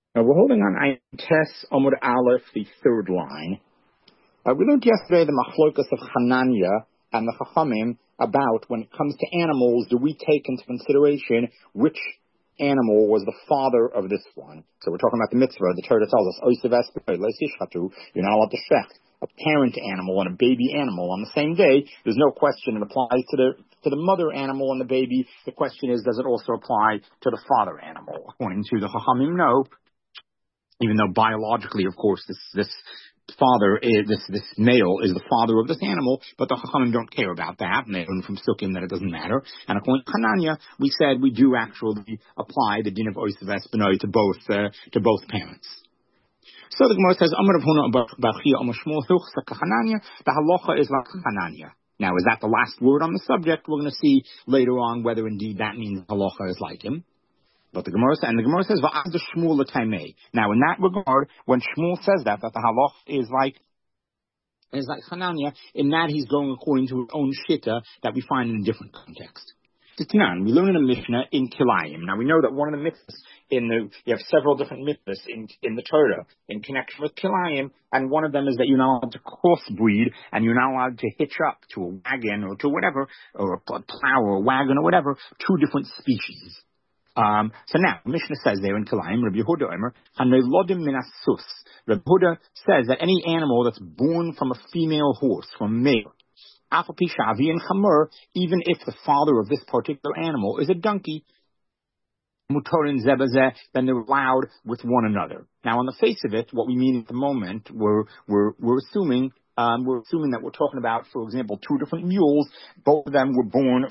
Now we're holding on Ein Tes Amud Aleph, the third line. We learned yesterday the machlokas of Hananya and the Chachamim about when it comes to animals, do we take into consideration which animal was the father of this one? So we're talking about the mitzvah. The Torah tells us, you're not allowed to shecht a parent animal and a baby animal on the same day. There's no question it applies to the mother animal and the baby. The question is, does it also apply to the father animal? According to the Chachamim, no. Even though biologically, of course, this father is this male is the father of this animal, but the Chachamim don't care about that, and they learn from Sukkim that it doesn't matter. And according to Hananya, we said we do actually apply the din of Ois Vespanoi to both parents. So the Gemara says, Amar Rav Huna bar Chia Amar Shmuel Hilchsa Hananya. The halacha is like Hananya. Now, is that the last word on the subject? We're going to see later on whether indeed that means halacha is like him. But the Gemara says, Va'ad Shmuel l'taimei. Now, in that regard, when Shmuel says that the halacha is like Hananya, in that he's going according to his own shitta that we find in a different context. We learn in a Mishnah in Kilayim. Now we know that one of the mitzvahs you have several different mitzvahs in the Torah in connection with Kilayim, and one of them is that you're not allowed to crossbreed, and you're not allowed to hitch up to a wagon or to whatever, or a plow or a wagon or whatever, two different species. So now, Mishnah says there in Kilayim, Rabbi Yehuda Omer, Hanelodim minasus. Rabbi Yehuda says that any animal that's born from a female horse, from a male, even if the father of this particular animal is a donkey, mutorin zebazeh, then they're allowed with one another. Now, on the face of it, what we mean at the moment, we're assuming that we're talking about, for example, two different mules. Both of them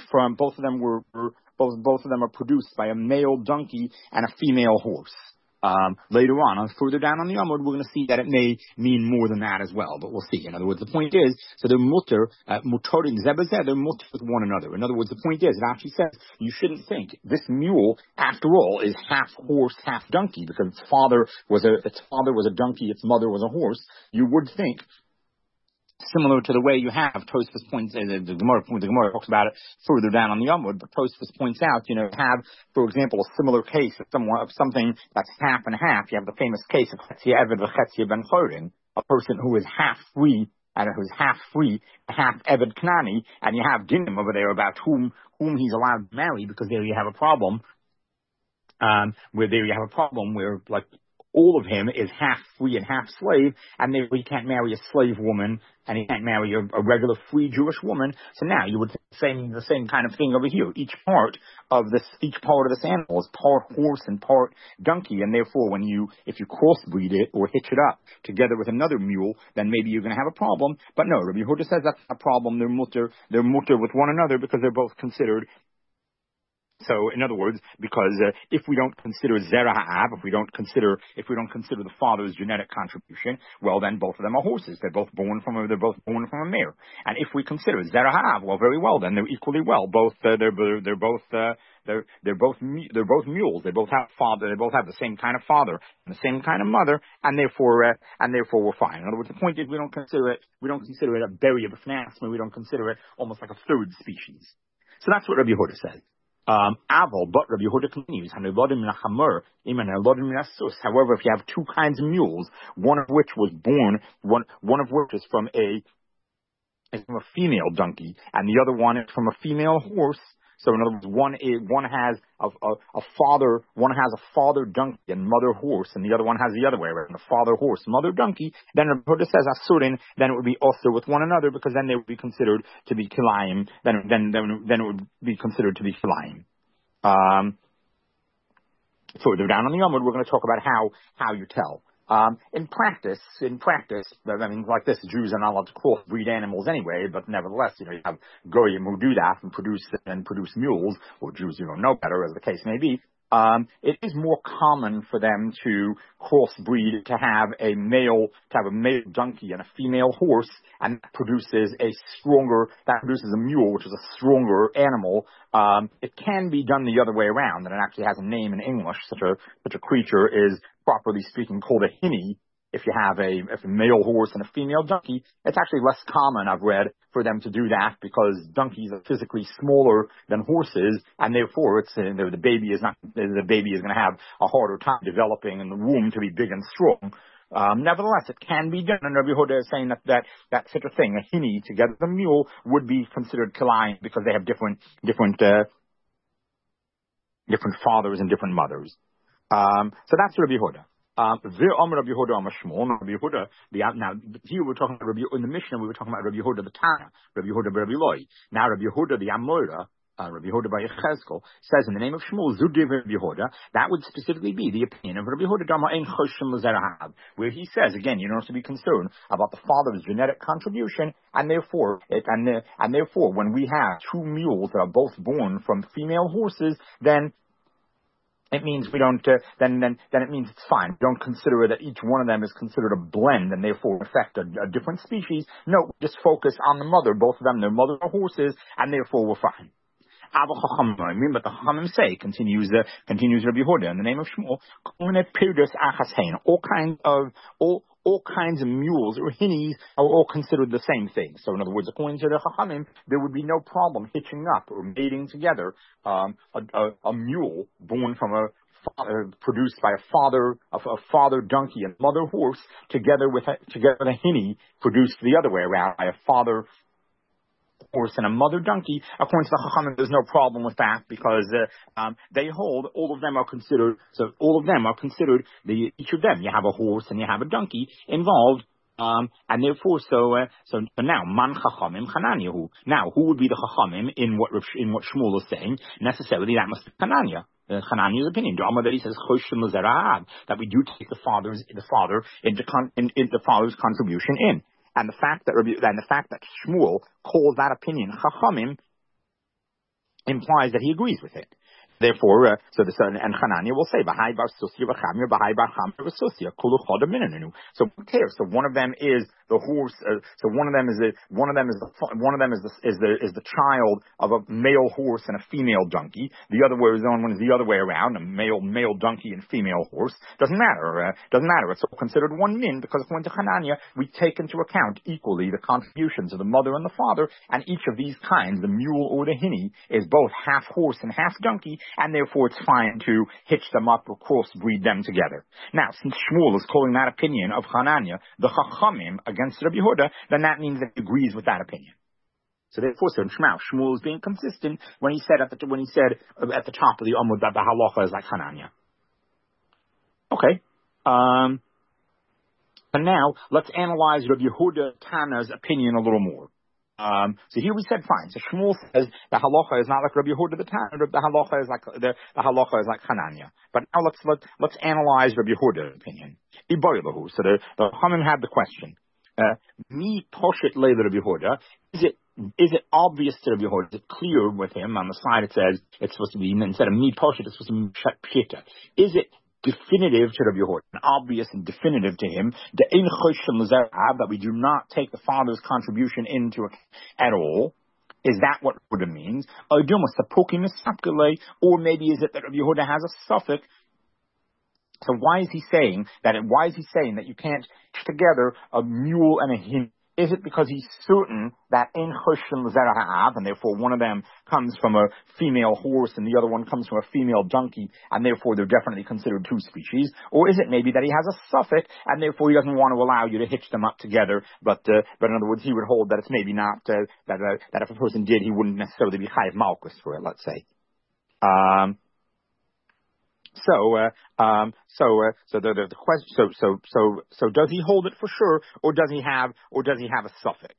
are produced by a male donkey and a female horse. Later on, further down on the Amud, we're going to see that it may mean more than that as well, but we'll see. In other words, the point is, so they're mutorin zebazeh, they're mutter with one another. In other words, the point is, it actually says, you shouldn't think this mule, after all, is half horse, half donkey, because its father was a donkey, its mother was a horse. You would think, similar to the way you have Tosfos points, the Gemara talks about it further down on the Amud, but Tosfos points out, have, for example, a similar case of something that's half and half. You have the famous case of Chetzia Eved v'Chetzia Ben Chorin, a person who is half free, half Eved Knani, and you have Dinim over there about whom he's allowed to marry, because there you have a problem, where like, all of him is half free and half slave, and therefore he can't marry a slave woman, and he can't marry a regular free Jewish woman. So now you would say the same kind of thing over here. Each part of this animal is part horse and part donkey, and therefore if you crossbreed it or hitch it up together with another mule, then maybe you're going to have a problem. But no, Rabbi Yehuda says that's not a problem. They're mutter with one another because they're both considered. So, in other words, because if we don't consider Zerah Ha'av, if we don't consider the father's genetic contribution, well, then both of them are horses. They're both born from a mare. And if we consider Zerah Ha'av, well, very well, then they're equally well. They're both mules. They both have father. They both have the same kind of father and the same kind of mother, and therefore we're fine. In other words, the point is we don't consider it a berry of a phanasma. We don't consider it almost like a third species. So that's what Rabbi Yehuda says. But Rabbi Yehuda continues, however, if you have two kinds of mules, one of which is from a female donkey, and the other one is from a female horse. So in other words, one has a father donkey and mother horse, and the other one has the other way around, the father horse, mother donkey. Then Rabbi Yehuda says asurin, then it would be also with one another, because then they would be considered to be kilayim. Then it would be considered to be kilayim. Further down on the Amud, we're going to talk about how you tell. In practice, I mean, like this, Jews are not allowed to crossbreed animals anyway, but nevertheless, you have goyim who do that and produce mules, or Jews who don't know better, as the case may be. It is more common for them to crossbreed, to have a male donkey and a female horse, and that produces a mule, which is a stronger animal. It can be done the other way around, and it actually has a name in English. Such a creature is, properly speaking, called a hinny. if you have a male horse and a female donkey, it's actually less common, I've read, for them to do that because donkeys are physically smaller than horses, and therefore the baby is going to have a harder time developing in the womb to be big and strong. Nevertheless, it can be done, and Rabbi Yehuda is saying that such a thing, a hini together with a mule, would be considered kilayim because they have different fathers and different mothers. So that's Rabbi Yehuda. Rabbi Yehuda, now here we're talking about in the Mishnah we were talking about Rabbi Yehuda the Tana, Rabbi Yehuda Rabbi Loi. Now Rabbi Yehuda the Amora, Rabbi Yehuda by Yechezkel, says in the name of Shmuel, Zudiv Rabbi Yehuda, that would specifically be the opinion of Rabbi Yehuda Dama Ein Choshim L'Zerahav, where he says, again, you don't have to be concerned about the father's genetic contribution, and therefore when we have two mules that are both born from female horses, then it means we don't. Then it means it's fine. Don't consider that each one of them is considered a blend and therefore affect a different species. No, just focus on the mother. Both of them, their mother are horses, and therefore we're fine. But the Chachamim say, continues Rabbi Yehuda in the name of Shmuel, all kinds of mules or hinnies are all considered the same thing. So in other words, according to the Chachamim, there would be no problem hitching up or mating together a mule born from produced by a father donkey and mother horse together with a hinny produced the other way around by a father horse and a mother donkey. According to the Chachamim, there's no problem with that because they hold all of them are considered. So all of them are considered each of them. You have a horse and you have a donkey involved. And therefore, so now, man chachamim Chananyahu. Now, who would be the chachamim in what Shmuel is saying? Necessarily, that must be Chananya. Chananya's opinion, that he says that we do take the father into the father's contribution in. And the fact that Shmuel calls that opinion Chachamim implies that he agrees with it. Therefore, and Hanania will say, "B'hai bar susia v'chamir, b'hai bar chamir v'susia, kulu choda minenu." So who cares? So one of them is the horse. So one of them is the child of a male horse and a female donkey. The other one is the other way around, a male donkey and female horse. Doesn't matter. It's all considered one min because according to Hanania, we take into account equally the contributions of the mother and the father, and each of these kinds, the mule or the hinny, is both half horse and half donkey. And therefore it's fine to hitch them up or crossbreed them together. Now, since Shmuel is calling that opinion of Hananya the Chachamim against Rabbi Yehuda, then that means that he agrees with that opinion. So therefore, Shmuel is being consistent when he said at the top of the Amud that the halacha is like Hananya. Okay. And now let's analyze Rabbi Yehuda Tana's opinion a little more. So here we said fine. So Shmuel says the halacha is not like Rabbi Yehuda the Tana. The halacha is like the halacha is like Hananya. But now let's analyze Rabbi Yehuda's opinion. So the Chachamim had the question. Mi poshet le Rabbi Yehuda. Is it obvious to Rabbi Yehuda? Is it clear with him? On the slide it says it's supposed to be, instead of mi poshet, it's supposed to be pshita. Is it definitive to Rabbi Yehuda, and obvious and definitive to him, that we do not take the father's contribution into account at all? Is that what Yehuda means? Or maybe is it that Rabbi Yehuda has a suffix? So why is he saying that you can't put together a mule and a hin? Is it because he's certain that in Choshim Zera Ha'av, and therefore one of them comes from a female horse and the other one comes from a female donkey, and therefore they're definitely considered two species? Or is it maybe that he has a suffix, and therefore he doesn't want to allow you to hitch them up together, but in other words, he would hold that it's maybe not, that if a person did, he wouldn't necessarily be chayav malchus for it, let's say. So the question. So does he hold it for sure, or does he have a suffix?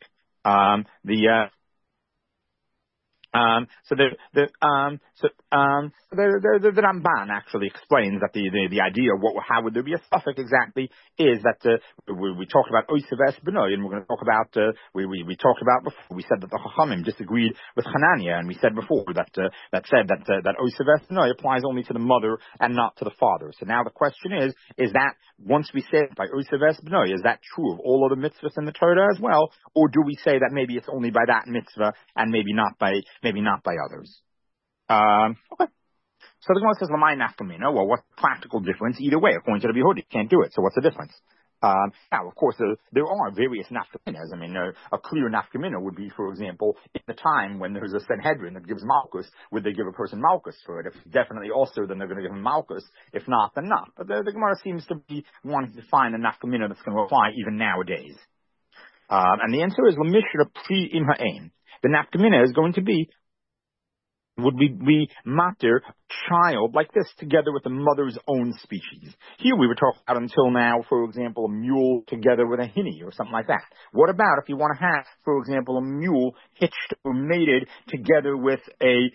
The Ramban actually explains that the idea of how would there be a suffix exactly is that we talked about Oiseves Benoy, and we're going to talk about we talked about before. We said that the Chachamim disagreed with Hanania, and we said before that said that Oiseves Benoy applies only to the mother and not to the father. So now the question is that once we say it by Oiseves Benoy, is that true of all other mitzvahs in the Torah as well, or do we say that maybe it's only by that mitzvah and maybe not by others? Okay. So the Gemara says, "Lamai nafkamina." Well, what's the practical difference? Either way, according to Rabbi Yehuda, you can't do it. So what's the difference? Now, of course, there are various nafkaminas. I mean, a clear nafkamina would be, for example, in the time when there's a Sanhedrin that gives malchus, would they give a person malchus for it? If definitely also, then they're going to give him malchus. If not, then not. But the Gemara seems to be wanting to find a nafkamina that's going to apply even nowadays. And the answer is lemishra pri im ha'ain. The nafkamina is going to be, would we matter child like this together with the mother's own species? Here we were talking about until now, for example, a mule together with a hinny or something like that. What about if you want to have, for example, a mule hitched or mated together with the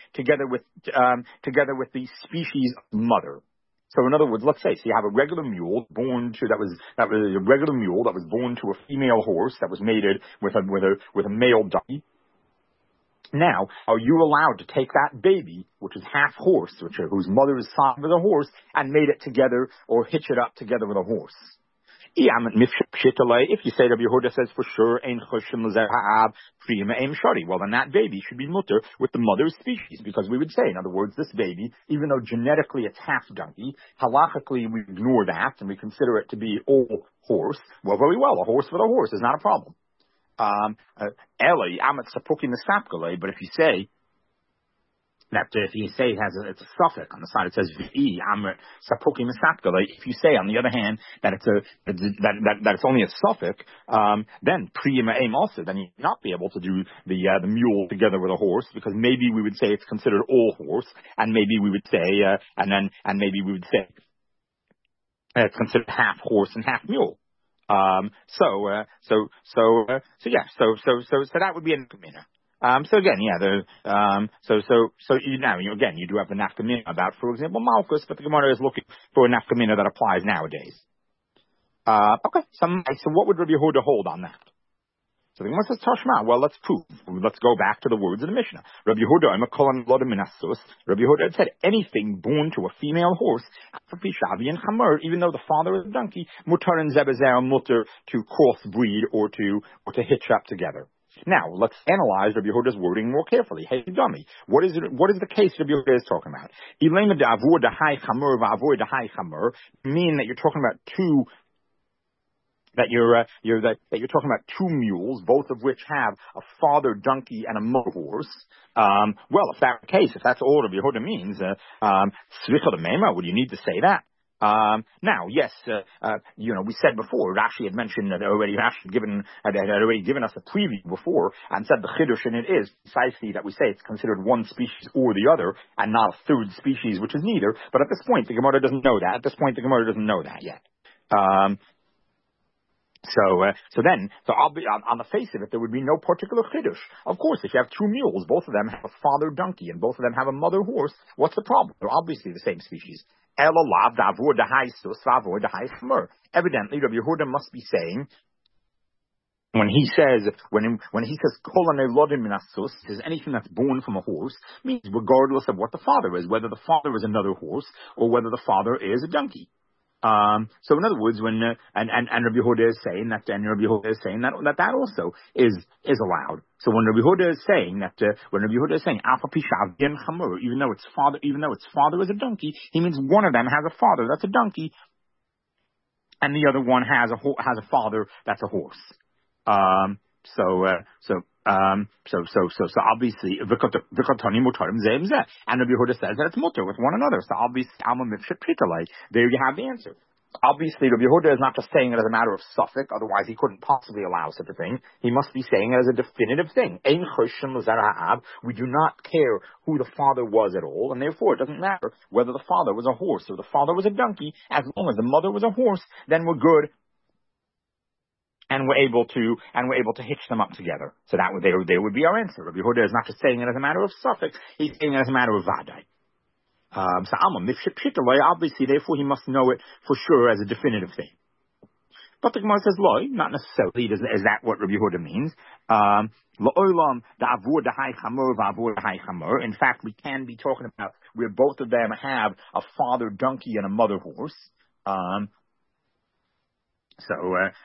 species mother? So in other words, let's say, so you have a regular mule that was a regular mule that was born to a female horse that was mated with a male donkey. Now, are you allowed to take that baby, which is half horse, whose mother is side with a horse, and mate it together or hitch it up together with a horse? If you say Rabbi Yehuda says for sure, well then that baby should be mutter with the mother's species, because we would say, in other words, this baby, even though genetically it's half donkey, halachically we ignore that and we consider it to be all horse. Well, very well, a horse with a horse is not a problem. But if you say that it's a suffix on the side, it says v'i amr sapuki misapkale. If you say, on the other hand, that it's only a suffix, then priyim aim also, then you not be able to do the mule together with a horse, because maybe we would say it's considered all horse, and maybe we would say it's considered half horse and half mule. So that would be a nafkamina. So again, you do have the nafkamina about, for example, malchus, but the Gemara is looking for a nafkamina that applies nowadays. Okay, so what would Rabbi Yehuda hold on that? So the Gemara says, Tashma, well, let's prove. Let's go back to the words of the Mishnah. Rabbi Yehuda had said anything born to a female horse, even though the father is a donkey, mutar and zebezer mutar to crossbreed or to hitch up together. Now, let's analyze Rabbi Yehuda's wording more carefully. Hey, dummy, what is the case Rabbi Yehuda is talking about? Mean that you're talking about two. That you're talking about two mules, both of which have a father donkey and a mother horse. Well, if that's the case, if that's all Rabbi Yehuda means, would you need to say that? Now, yes, we said before, Rashi had mentioned that already. Rashi had already given us a preview before and said the chiddush in it is precisely that we say it's considered one species or the other and not a third species, which is neither. But at this point, the Gemara doesn't know that. At this point, the Gemara doesn't know that yet. So I'll be on the face of it, there would be no particular chiddush. Of course, if you have two mules, both of them have a father donkey and both of them have a mother horse, what's the problem? They're obviously the same species. Evidently, Rabbi Yehuda must be saying, when he says kol hanelodim min asus, says anything that's born from a horse, means regardless of what the father is, whether the father is another horse or whether the father is a donkey. So in other words, when and Rabbi Yehuda is saying that, that also is allowed. So when Rabbi Yehuda is saying alpha pishav bin chamur, even though its father is a donkey, he means one of them has a father that's a donkey, and the other one has a father that's a horse. So obviously, and Rabbi Yehuda says that it's mutter with one another. So obviously, there you have the answer. Obviously, Rabbi Yehuda is not just saying it as a matter of suffix, otherwise he couldn't possibly allow such a thing. He must be saying it as a definitive thing. We do not care who the father was at all, and therefore it doesn't matter whether the father was a horse or the father was a donkey. As long as the mother was a horse, then we're good. And we're able to hitch them up together. So that would be our answer. Rabbi Yehuda is not just saying it as a matter of suffix; he's saying it as a matter of vadai. So obviously, therefore, he must know it for sure as a definitive thing. But the Gemara says, "Loi," not necessarily is that what Rabbi Yehuda means. In fact, we can be talking about where both of them have a father donkey and a mother horse. So,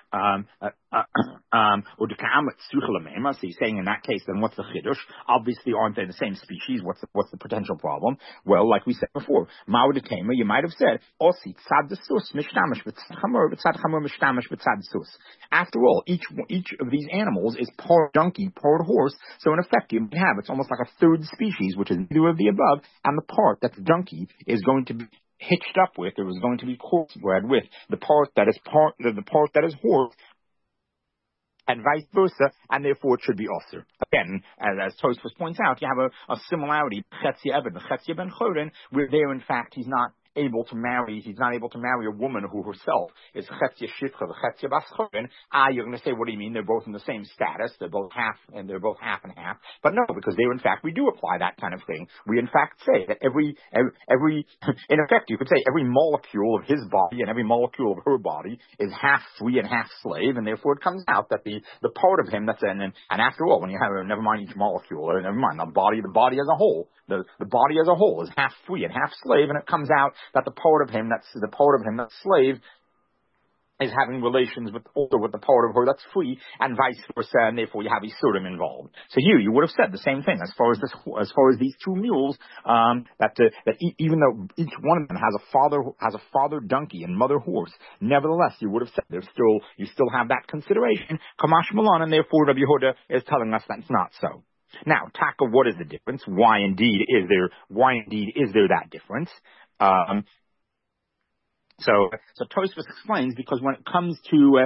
so he's saying in that case, then what's the chiddush? Obviously, aren't they the same species? What's the potential problem? Well, like we said before, Ma'odekema, you might have said, Osi tzad desus mishtamish b'tzad chamor mishtamish b'tzad desus. After all, each of these animals is part donkey, part horse. So in effect, you have it's almost like a third species, which is neither of the above, and the part that's donkey is going to be hitched up with, or is going to be crossbred with the part that is horse, and vice versa, and therefore it should be also. Again, as Tosfos points out, you have a similarity, Chetzia Eved, Chetzia Ben Chorin, where there in fact he's not able to marry a woman who herself is Chetzia Shifcha, Chetzia Bas Chorin. You're going to say, what do you mean? They're both in the same status, they're both half and half. But no, because there in fact we do apply that kind of thing. We in fact say that every in effect you could say every molecule of his body and every molecule of her body is half free and half slave, and therefore it comes out that the part of him that's and after all, when you have never mind each molecule, or never mind the body as a whole, the body as a whole is half free and half slave, and it comes out that the part of him that's slave is having relations with the part of her that's free, and vice versa, and therefore you have Isurim involved. So here you would have said the same thing as far as these two mules, even though each one of them has a father donkey and mother horse, nevertheless you would have said you still have that consideration, Kamash Malan, and therefore Rabbi Yehuda is telling us that's not so. Now, Taka, what is the difference? Why indeed is there that difference? So Tosfos explains because when it comes to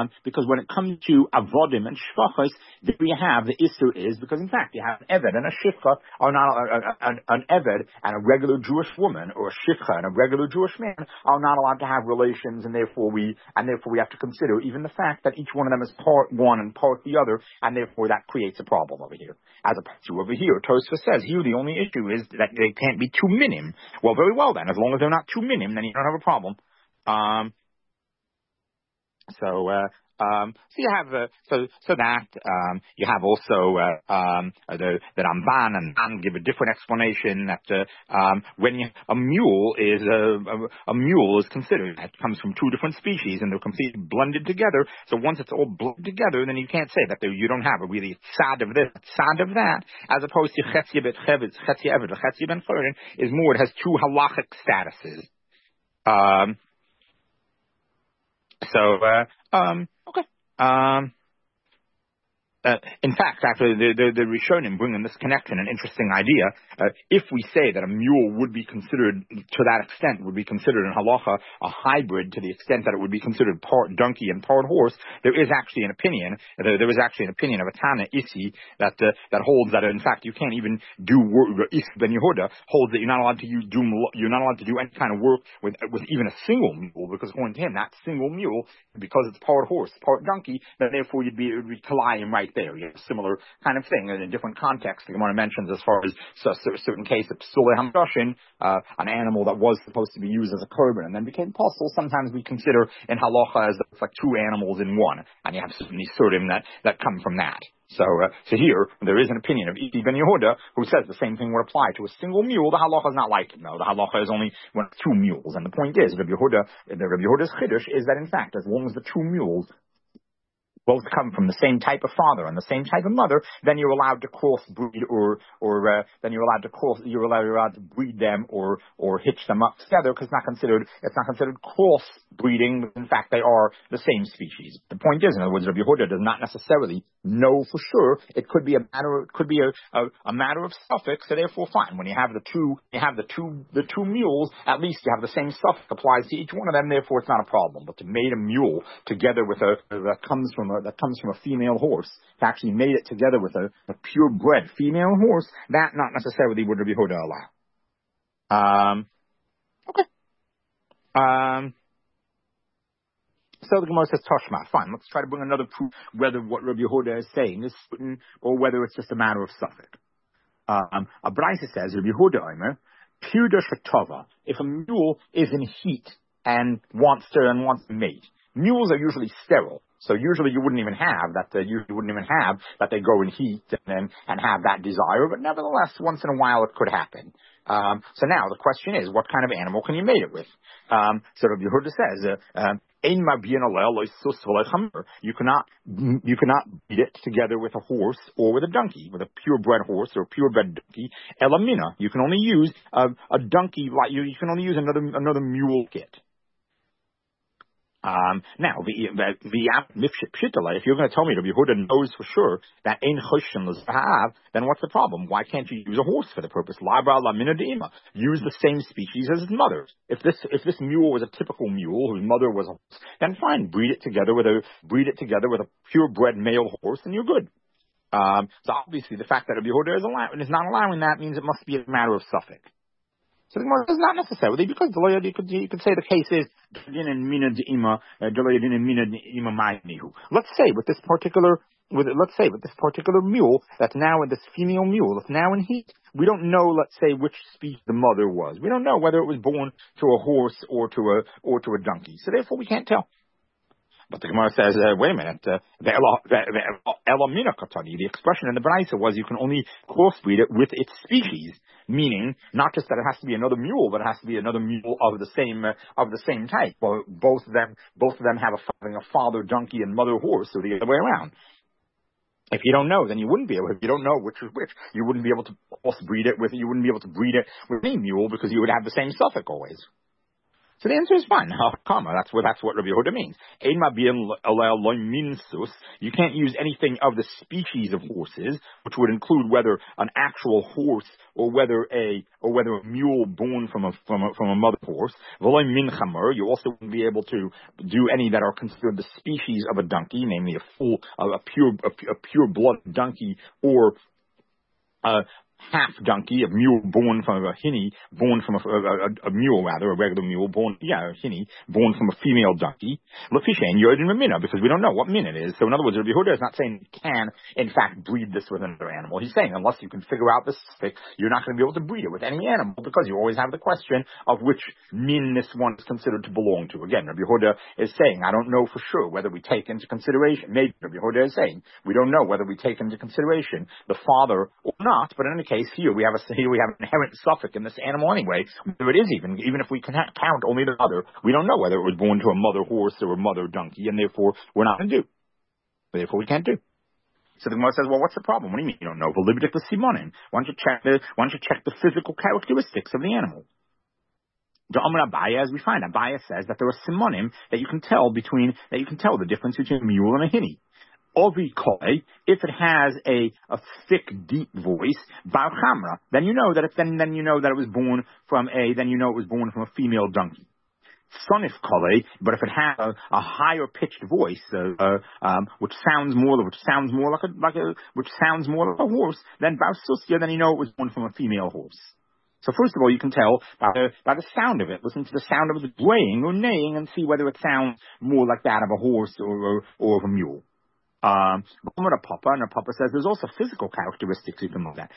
avodim and shvachos, there you have the issue is because in fact you have an eved and a shifcha are not an eved and a regular Jewish woman, or a shifcha and a regular Jewish man are not allowed to have relations, and therefore we have to consider even the fact that each one of them is part one and part the other, and therefore that creates a problem over here. As opposed to over here, Tosfos says here the only issue is that they can't be two minim. Well, very well then, as long as they're not two minim, then you don't have a problem. So you have you have also the Ramban and An give a different explanation that when a mule is considered, it comes from two different species and they're completely blended together. So once it's all blended together, then you can't say that you don't have a really tzad of this, tzad of that, as opposed to Chetzia Bet Chevetz, Chetzia Eved, Chetzia Ben Chorin is more. It has two halachic statuses. Okay. In fact, actually, the Rishonim bring in this connection an interesting idea. If we say that a mule would be considered, to that extent, would be considered in halacha a hybrid to the extent that it would be considered part donkey and part horse, there is actually an opinion. There is actually an opinion of a Tana Isi that holds that in fact you can't even do work. Is Ben Yehuda holds that you're not allowed to do any kind of work with even a single mule, because according to him, that single mule, because it's part horse, part donkey, then therefore it would be kalayim right there. You have a similar kind of thing in a different context. The Gemara mentions as far as a certain case of psulei hamdashin, an animal that was supposed to be used as a korban and then became possible. Sometimes we consider in halacha as it's like two animals in one, and you have certain isurim that come from that. So here there is an opinion of Iti Ben Yehuda who says the same thing would apply to a single mule. The halacha is not like it. No, the halacha is only when it's two mules. And the point is, Rabbi Yehuda's chiddush is that in fact, as long as the two mules both come from the same type of father and the same type of mother, then you're allowed to crossbreed, or then you're allowed to breed them or hitch them up together, because it's not considered crossbreeding. In fact, they are the same species. The point is, in other words, Rabbi Yehuda does not necessarily know for sure. It could be a matter of suffix. So therefore, fine. When you have the two mules, at least you have the same suffix applies to each one of them. Therefore, it's not a problem. But to mate a mule together with that comes from a female horse, to actually mate it together with a purebred female horse, that not necessarily would Rabbi Yehuda allow. Okay. So the Gemara says Toshma. Fine. Let's try to bring another proof whether what Rabbi Yehuda is saying is certain or whether it's just a matter of suffix. A Braisa says Rabbi Yehuda Omer Pirda Shatova. If a mule is in heat and wants to mate, mules are usually sterile. So usually you wouldn't even have that they go in heat and have that desire, but nevertheless, once in a while it could happen. So now the question is, what kind of animal can you mate it with? So Rabbi Yehuda says, you cannot breed it together with a horse or with a donkey, with a purebred horse or a purebred donkey. Elamina, you can only use a donkey, like you can only use another mule kit. Now, if you're going to tell me Rabbi Yehuda knows for sure that ein choshen l'zahav, then what's the problem? Why can't you use a horse for the purpose? Labra lamina deima. Use the same species as his mother. If this mule was a typical mule whose mother was a horse, then fine, breed it together with a purebred male horse, and you're good. So obviously, the fact that Rabbi Yehuda is not allowing that means it must be a matter of suffix. So the Gemara says not necessarily, because you could say the case is let's say with this particular mule that's now with this female mule that's now in heat, we don't know, let's say, which species the mother was. We don't know whether it was born to a horse or to a donkey. So therefore we can't tell. But the Gemara says, wait a minute, the expression in the Braisa was you can only crossbreed it with its species, meaning not just that it has to be another mule, but it has to be another mule of the same type. Both of them having a father donkey and mother horse, or the other way around. If you don't know, then you wouldn't be able. If you don't know which is which, you wouldn't be able to crossbreed it with. You wouldn't be able to breed it with any mule because you would have the same suffix always. So the answer is fine. That's what Rabbi Yehuda means. You can't use anything of the species of horses, which would include whether an actual horse or whether a mule born from a mother horse. You also wouldn't be able to do any that are considered the species of a donkey, namely a pure blood donkey or half donkey, a mule born from a hinny, born from a mule rather, a regular mule born, a hinny, born from a female donkey. Lefishen yodin mina, because we don't know what min it is. So in other words, Rabbi Yehuda is not saying you can, in fact, breed this with another animal. He's saying unless you can figure out the suffix, you're not going to be able to breed it with any animal because you always have the question of which min this one is considered to belong to. Again, Rabbi Yehuda is saying, I don't know for sure whether we take into consideration, maybe Rabbi Yehuda is saying, we don't know whether we take into consideration the father or not, but in any case, here we have an inherent suffix in this animal anyway. Whether it is even if we can count only the mother, we don't know whether it was born to a mother horse or a mother donkey, and therefore we're not going to do. Therefore we can't do. So the Gemara says, well, what's the problem? What do you mean you don't know? Why don't you check the physical characteristics of the animal? As we find, Abaya says that there are simonim that you can tell the difference between a mule and a hinny. Ovi koi, if it has a thick, deep voice, bar chamra, then you know that it was born from a female donkey. Sonif koi, but if it has a higher pitched voice, which sounds more like a horse, then bar susya, then you know it was born from a female horse. So first of all, you can tell by the sound of it. Listen to the sound of it braying or neighing and see whether it sounds more like that of a horse or of a mule. And the Papa says there's also physical characteristics you can look at.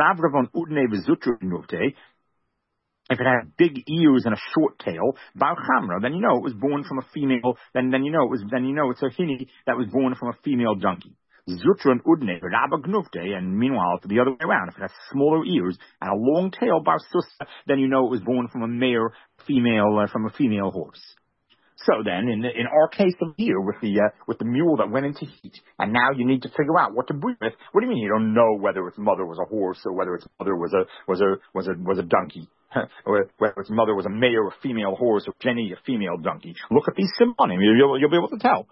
If it has big ears and a short tail, bar chamra, then you know it was born from a female. Then you know it's a hinny that was born from a female donkey. Zutra and udne, rabba gnufte, and meanwhile, the other way around, if it has smaller ears and a long tail, bar susa, then you know it was born from a female horse. So then, in our case of here, with the mule that went into heat, and now you need to figure out what to breed with. What do you mean you don't know whether its mother was a horse or whether its mother was a donkey, or whether its mother was a male or female horse or Jenny a female donkey? Look at these simonim, you'll be able to tell.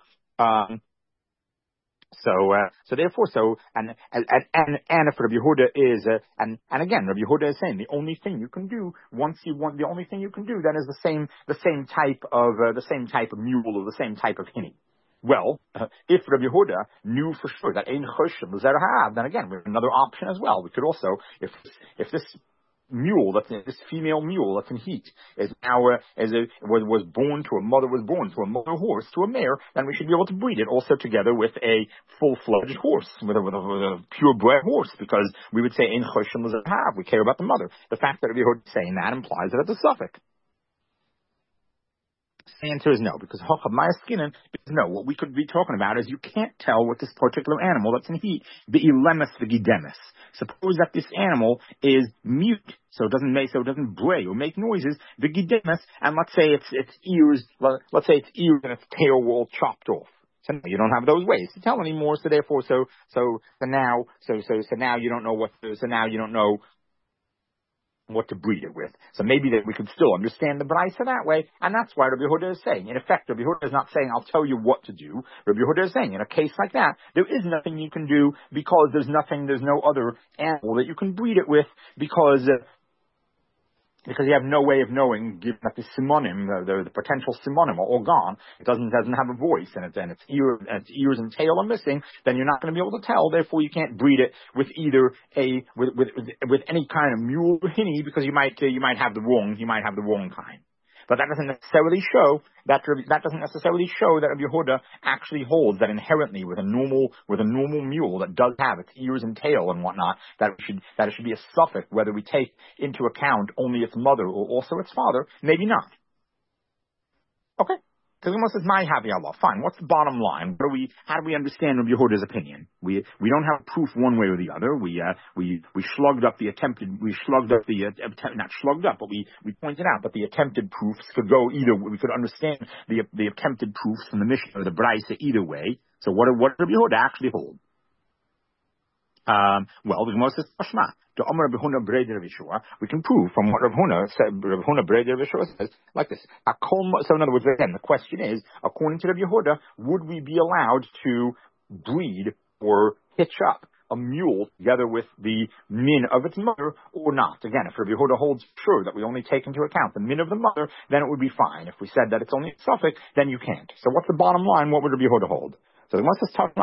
So therefore, and if Rabbi Yehuda is, and again, Rabbi Yehuda is saying the only thing you can do then is the same type of mule or the same type of hinny. Well, if Rabbi Yehuda knew for sure that ein choshen l'zerahav, then again, we have another option as well. We could also, if this female mule that's in heat was born to a mother horse, to a mare, then we should be able to breed it also together with a full-fledged horse, with a purebred horse, because we would say ein choshen l'zerahav. We care about the mother. The fact that Rabbi Yehuda is saying that implies that it's a suffix. The answer is no, because no, what we could be talking about is you can't tell what this particular animal that's in heat, the ilemus v'gidemus. Suppose that this animal is mute, so it doesn't bray or make noises, the gidemus, and let's say its ears and its tail were all chopped off. So you don't have those ways to tell anymore. So therefore, now you don't know what to breed it with. So maybe that we could still understand the Braisa that way, and that's why Rabbi Yehuda is saying. In effect, Rabbi Yehuda is not saying, I'll tell you what to do. Rabbi Yehuda is saying, in a case like that, there is nothing you can do because there's no other animal that you can breed it with because you have no way of knowing, given that the simonim, the potential simonim are all gone. It doesn't have a voice, and its ears and tail are missing. Then you're not going to be able to tell. Therefore, you can't breed it with either with any kind of mule or hinny because you might have the wrong kind. But that doesn't necessarily show that Rabbi Yehuda actually holds that inherently with a normal mule that does have its ears and tail and whatnot, that it should be a suffix whether we take into account only its mother or also its father. Maybe not. Okay. So the Gemara says, "My havi Allah." Fine. What's the bottom line? How do we understand Rabbi Yehuda's opinion? We don't have proof one way or the other. We slugged up but we pointed out that the attempted proofs could go either. We could understand the attempted proofs from the Mishnah or the Braisa either way. So what did Rabbi Yehuda actually hold? Well, the Gemara says, "Tashma." We can prove from what Rav Huna Breder Vishua says like this. So in other words, again, the question is, according to Rabbi Yehuda, would we be allowed to breed or hitch up a mule together with the min of its mother or not? Again, if Rabbi Yehuda holds true that we only take into account the min of the mother, then it would be fine. If we said that it's only a suffix, then you can't. So what's the bottom line? What would Rabbi Yehuda hold? So the Gemara says,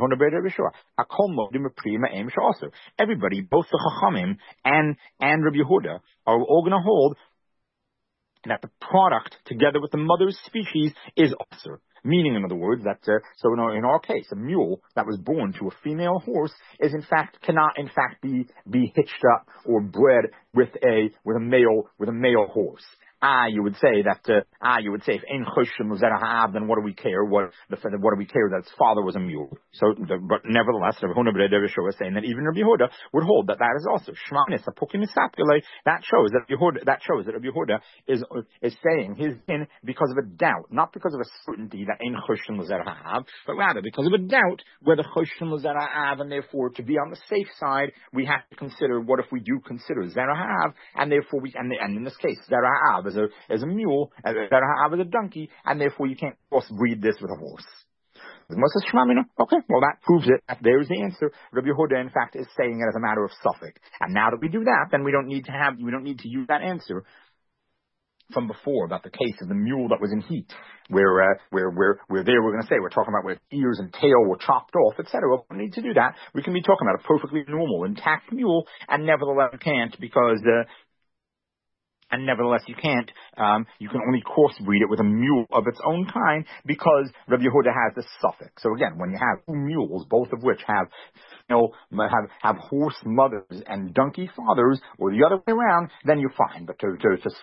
everybody, both the Chachamim and Rabbi Yehuda, are all going to hold that the product together with the mother's species is also. Meaning, in other words, that in our case, a mule that was born to a female horse cannot be hitched up or bred with a male horse. You would say if Ein Choshim was Ha'av, then what do we care? What do we care that its father was a mule? But nevertheless, Rabbi Huna Breder Vishua is saying that even Rabbi Yehuda would hold that is also Shmanis Apukim Isapule. That shows that Rabbi Yehuda is saying his in because of a doubt, not because of a certainty that Ein Choshim was Ha'av, but rather because of a doubt whether Choshim was Ha'av, and therefore to be on the safe side, we have to consider what if we do consider Zerah Ha'av, and therefore and in this case Zerah Ha'av as a mule, as a donkey, and therefore you can't crossbreed this with a horse. Okay, well that proves it. There's the answer. Rabbi Yehuda, in fact, is saying it as a matter of suffix. And now that we do that, then we don't need to use that answer from before about the case of the mule that was in heat, where we're going to say we're talking about where ears and tail were chopped off, etc. We don't need to do that. We can be talking about a perfectly normal, intact mule, and nevertheless can't because. And nevertheless, you can't. You can only crossbreed it with a mule of its own kind because Rabbi Yehuda has this suffix. So again, when you have two mules, both of which have horse mothers and donkey fathers, or the other way around, then you're fine. But to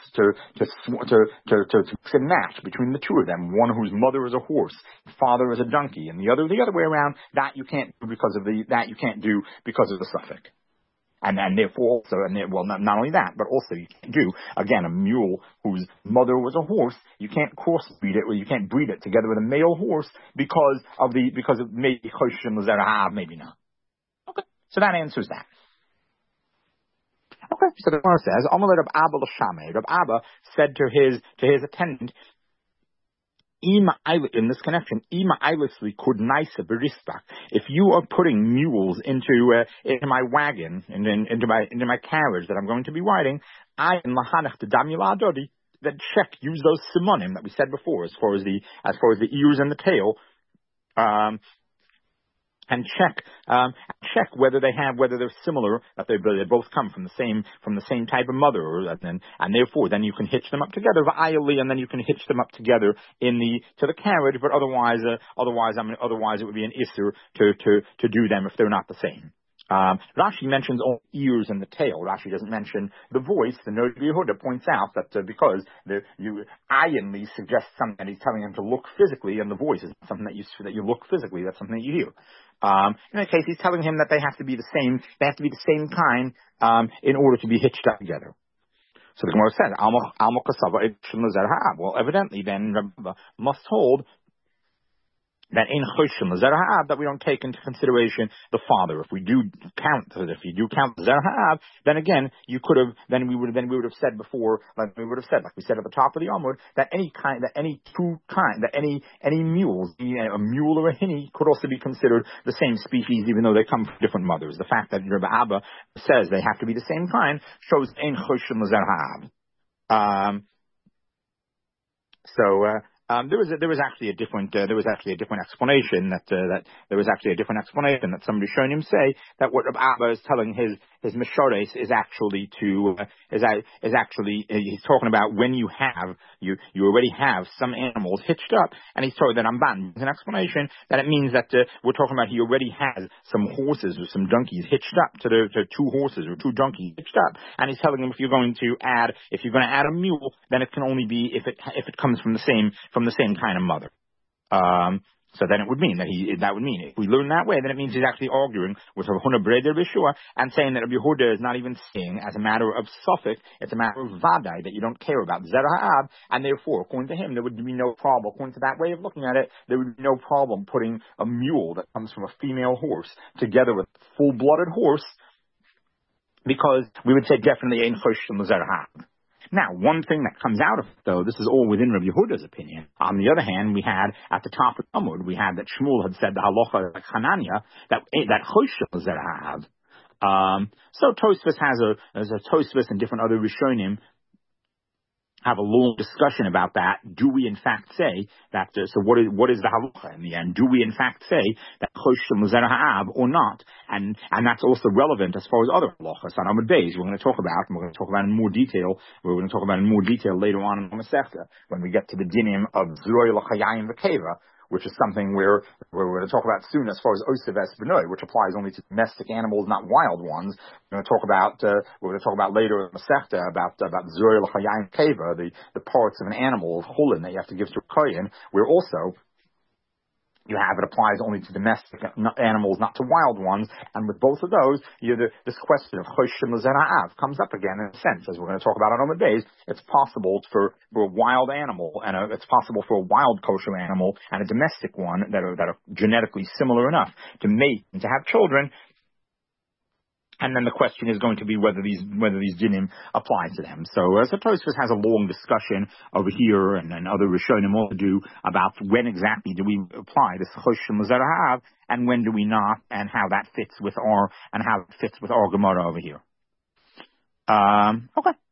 match between the two of them, one whose mother is a horse, father is a donkey, and the other way around, that you can't do because of the suffix. And therefore also, not only that, but also you can't do, again, a mule whose mother was a horse, you can't crossbreed it, or you can't breed it together with a male horse because of maybe Choshim L'Zerah, maybe not. Okay, so that answers that. Okay, so the Gemara says, Amalei Rab Abba L'Shamei. Rab Abba said to his attendant, in this connection, if you are putting mules into my wagon and into my carriage that I'm going to be riding, then use those simonim that we said before, as far as the ears and the tail, and check whether they're similar, that they both come from the same type of mother, and therefore then you can hitch them up together, and then you can hitch them up together to the carriage. But otherwise it would be an issur to do them if they're not the same. Rashi mentions all ears and the tail. Rashi doesn't mention the voice. The Noda B'Yehuda points out that because Ayin suggests something that he's telling him to look physically, and the voice is something that you look physically. That's something that you hear. In that case, he's telling him that they have to be the same. They have to be the same kind in order to be hitched up together. So the Gemara says, Alma Kasava Ha'ab. Well, evidently, then Rabbi must hold that in Choshim L'Zer Ha'ab, that we don't take into consideration the father. If you do count L'Zer Ha'ab, then again, we would have said before, like we said at the top of the Amud, that any mules, a mule or a hinny, could also be considered the same species, even though they come from different mothers. The fact that Rabbi Abba says they have to be the same kind shows in Choshim L'Zer Ha'ab. There was actually a different explanation that somebody shown him say that what Rabbi Abba is telling his Meshores is actually he's talking about when you already have some animals hitched up, and he's told that Ramban is an explanation that it means that we're talking about he already has some horses or some donkeys hitched up to two horses or two donkeys hitched up, and he's telling him if you're going to add a mule, then it can only be if it comes from the same kind of mother. So then it would mean if we learn that way, then it means he's actually arguing with Rav Huna Breder B'Shua and saying that Rabbi Yehuda is not even saying as a matter of suffix, it's a matter of vadai, that you don't care about Zer Ha'ab, and therefore, according to him, there would be no problem. According to that way of looking at it, there would be no problem putting a mule that comes from a female horse together with a full-blooded horse, because we would say definitely Ein Choshim L'Zer Ha'ab. Now, one thing that comes out of it, though, this is all within Rabbi Yehuda's opinion. On the other hand, we had at the top of Amud, we had that Shmuel had said the halacha like Hanania that Choshim L'Zer Ha'ab. So Tosfos has a Tosfos and different other Rishonim have a long discussion about that. Do we in fact say that? So what is the halacha in the end? Do we in fact say that Choshim L'Zer Ha'ab or not? And that's also relevant as far as other halachas on Amud Beis. We're going to talk about in more detail. We're going to talk about in more detail later on in the Masechta when we get to the dinim of Zroy L'Chayayim V'Keva, which is something we're going to talk about soon as far as Osev Es B'noi, which applies only to domestic animals, not wild ones. We're going to talk about later in Masechta about Zroy L'Chayayim Keva, the parts of an animal of chulin that you have to give to a kohen, where also you have it applies only to domestic animals, not to wild ones. And with both of those, this question of Choshim L'Zer Ha'ab comes up again in a sense, as we're going to talk about on Amud Beis. It's possible for a wild animal, and it's possible for a wild kosher animal and a domestic one that are genetically similar enough to mate and to have children. And then the question is going to be whether these dinim apply to them. So Tosfos has a long discussion over here, and other Rishonim also do, about when exactly do we apply this Choshim L'Zer Ha'ab, and when do we not, and how that fits with our Gemara over here. Okay.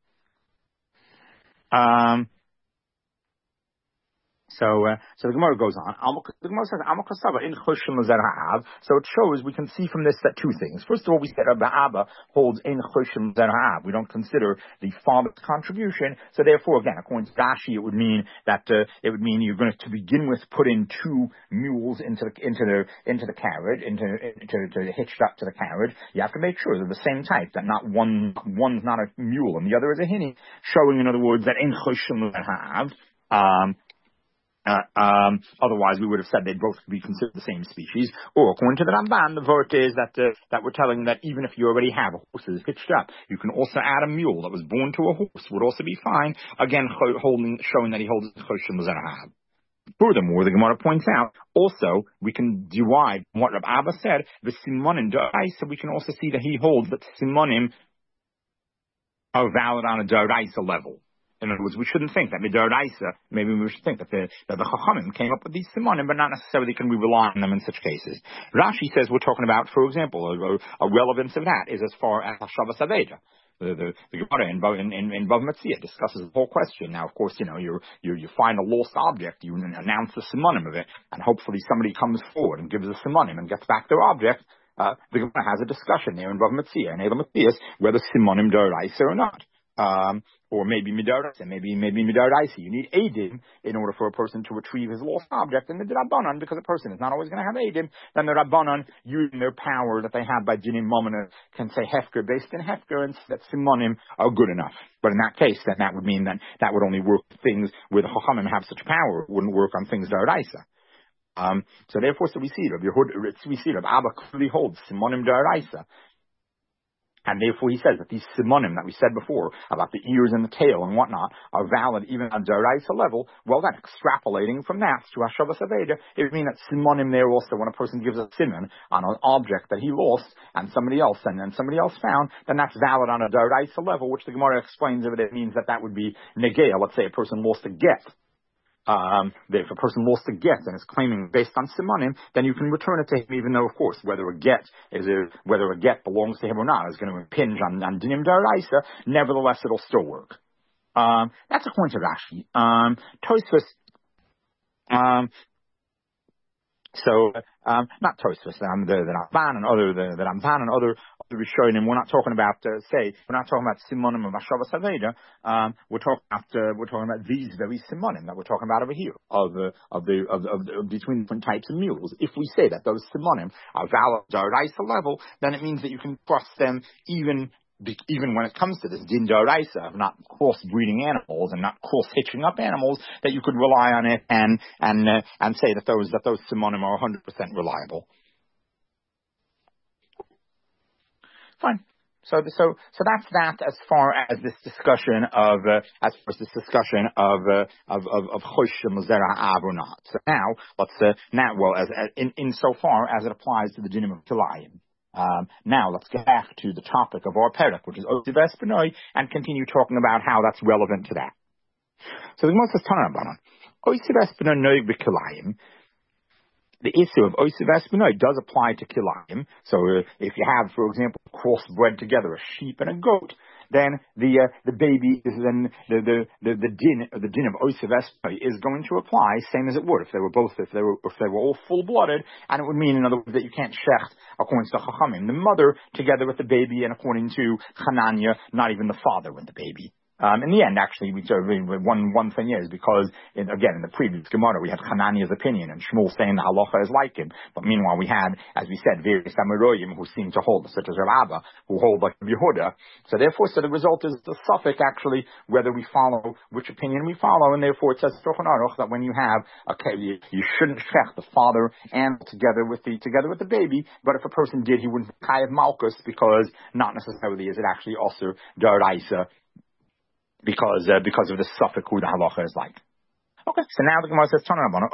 So the Gemara goes on. The Gemara says, Alma Kasava in Choshim L'Zer Ha'ab. So it shows, we can see from this that two things. First of all, we said Rabbi Abba holds in Choshim L'Zer Ha'ab. We don't consider the father's contribution. So therefore, again, according to Rashi, it would mean you're going to begin with put in two mules into the carriage, to hitched up to the carriage. You have to make sure they're the same type, that not one's not a mule and the other is a hinny, showing, in other words, that in Choshim L'Zer Ha'ab. Otherwise, we would have said they'd both be considered the same species. Or, according to the Ramban, the vert is that we're telling that even if you already have horses hitched up, you can also add a mule that was born to a horse, would also be fine. Again, showing that he holds Choshim L'Zer Ha'ab. Furthermore, the Gemara points out, also, we can derive from what Rabbi Abba said, the Simonim D'Oraisa, we can also see that he holds that Simonim are valid on a D'Oraisa level. In other words, we shouldn't think that Midoraisa, maybe we should think that the Chachamim came up with these Simonim, but not necessarily can we rely on them in such cases. Rashi says we're talking about, for example, a relevance of that is as far as Hashavas Aveja. The Gemara in Bava Metzia discusses the whole question. Now, of course, you find a lost object, you announce the Simonim of it, and hopefully somebody comes forward and gives a Simonim and gets back their object. The Gemara has a discussion there in Bava Metzia and Elam Matthias whether Simonim D'Oraisa or not. or maybe midaraisa, maybe midaraisa. You need edim in order for a person to retrieve his lost object. And the rabbanon, because a person is not always going to have edim, then the rabbanon, using their power that they have by dinim momina, can say hefker based in hefker, and that simonim are good enough. But in that case, then that would mean that would only work with things where the chachamim have such power. It wouldn't work on things daraisa. So therefore, we see Rav Abba clearly holds simonim daraisa. And therefore he says that these simonim that we said before about the ears and the tail and whatnot are valid even on daraisa level. Well, then extrapolating from that to Hashavas Aveda, it would mean that simonim there also, when a person gives a simon on an object that he lost and somebody else found, then that's valid on a daraisa level, which the Gemara explains of it. It means that would be negea. Let's say a person lost a get. If a person lost a get and is claiming based on simonim, then you can return it to him, even though, of course, whether a get belongs to him or not is going to impinge on dinim daraisa. Nevertheless, it'll still work. That's according to Rashi. Tosfos. Not Tosfos, the Ramban and other Rishonim. We're not talking about simonim of Hashavas Haveda. We're talking about these very simonim that we're talking about over here of between different types of mules. If we say that those simonim are valid daraisa level, then it means that you can trust them even when it comes to this din daraisa of not cross-breeding animals and not cross-hitching up animals, that you could rely on it and say that those simonim are 100% reliable. Fine. So that's that as far as this discussion of choshim l'zera ha'av or not. So now insofar as it applies to the dinim of kilayim. Now let's get back to the topic of our perek, which is Osiv Espenoi, and continue talking about how that's relevant to that. So the Gemara says, Tana Rabbanan, Osiv Espenoi noig b'kilayim. The issue of Osiv Espenoi does apply to kilayim. So if you have, for example, crossbred together a sheep and a goat, then the baby is then the din of Osiv Espenoi is going to apply, same as it would if they were all full blooded, and it would mean, in other words, that you can't shecht according to Chachamim, the mother together with the baby, and according to Hananya, not even the father with the baby. In the end, actually, one thing is because, in the previous Gemara, we had Hananiah's opinion and Shmuel saying the halacha is like him. But meanwhile, we had, as we said, various Amoraim who seem to hold, such as Rav Abba, who hold like Yehuda. So therefore, the result is the suffix actually whether we follow which opinion we follow, and therefore it says that when you have you shouldn't shech the father and together with the baby. But if a person did, he wouldn't chayav malchus because not necessarily is it actually also daraisa. Because of the suffix who the halacha is like. Okay, so now the Gemara says,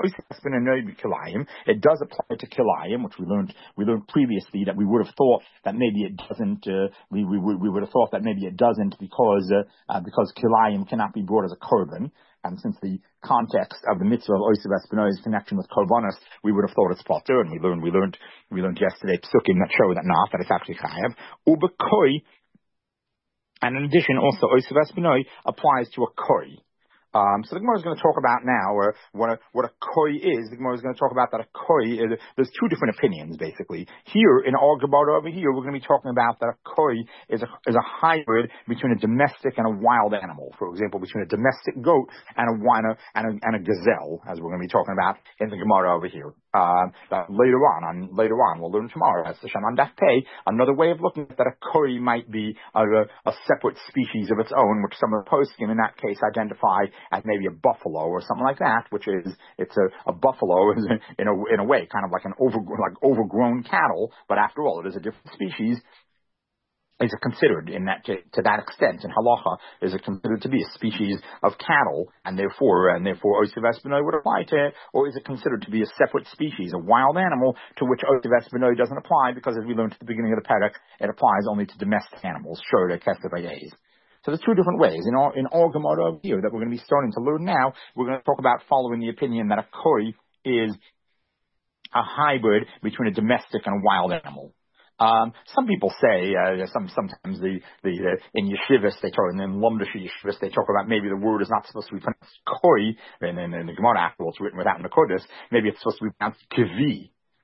it does apply to kilayim, which we learned previously that we would have thought that maybe it doesn't. We would have thought that maybe it doesn't because kilayim cannot be brought as a korban. And since the context of the mitzvah of Osiv Espenoi connection with korbanos, we would have thought it's potter, and we learned yesterday psukim that show that not, that it's actually chayav. Ubekoi. And in addition, also, Osiv Espenoi applies to a koi. So the Gemara is going to talk about now what a koi is. The Gemara is going to talk about that a koi is. There's two different opinions, basically. Here, in our Gemara over here, we're going to be talking about that a koi is a hybrid between a domestic and a wild animal. For example, between a domestic goat and a gazelle, as we're going to be talking about in the Gemara over here. Later on, we'll learn tomorrow, as the Shaman Daf Pei, another way of looking at that a koi might be a separate species of its own, which some of the poskim in that case identify as maybe a buffalo or something like that, it's a buffalo is in a way kind of like overgrown cattle, but after all, it is a different species. Is it considered in that to that extent in halacha? Is it considered to be a species of cattle, and therefore Osiv Espenoi would apply to it, or is it considered to be a separate species, a wild animal, to which Osiv Espenoi doesn't apply because, as we learned at the beginning of the perek, it applies only to domestic animals. Sure, they're tested by days. So there's two different ways. In our Gemara over here that we're going to be starting to learn now, we're going to talk about following the opinion that a koi is a hybrid between a domestic and a wild animal. Some people say sometimes in yeshivas they talk, in Lomdashi yeshivas they talk about maybe the word is not supposed to be pronounced koi, and in the Gemara afterwards written without nakodas, maybe it's supposed to be pronounced kivi.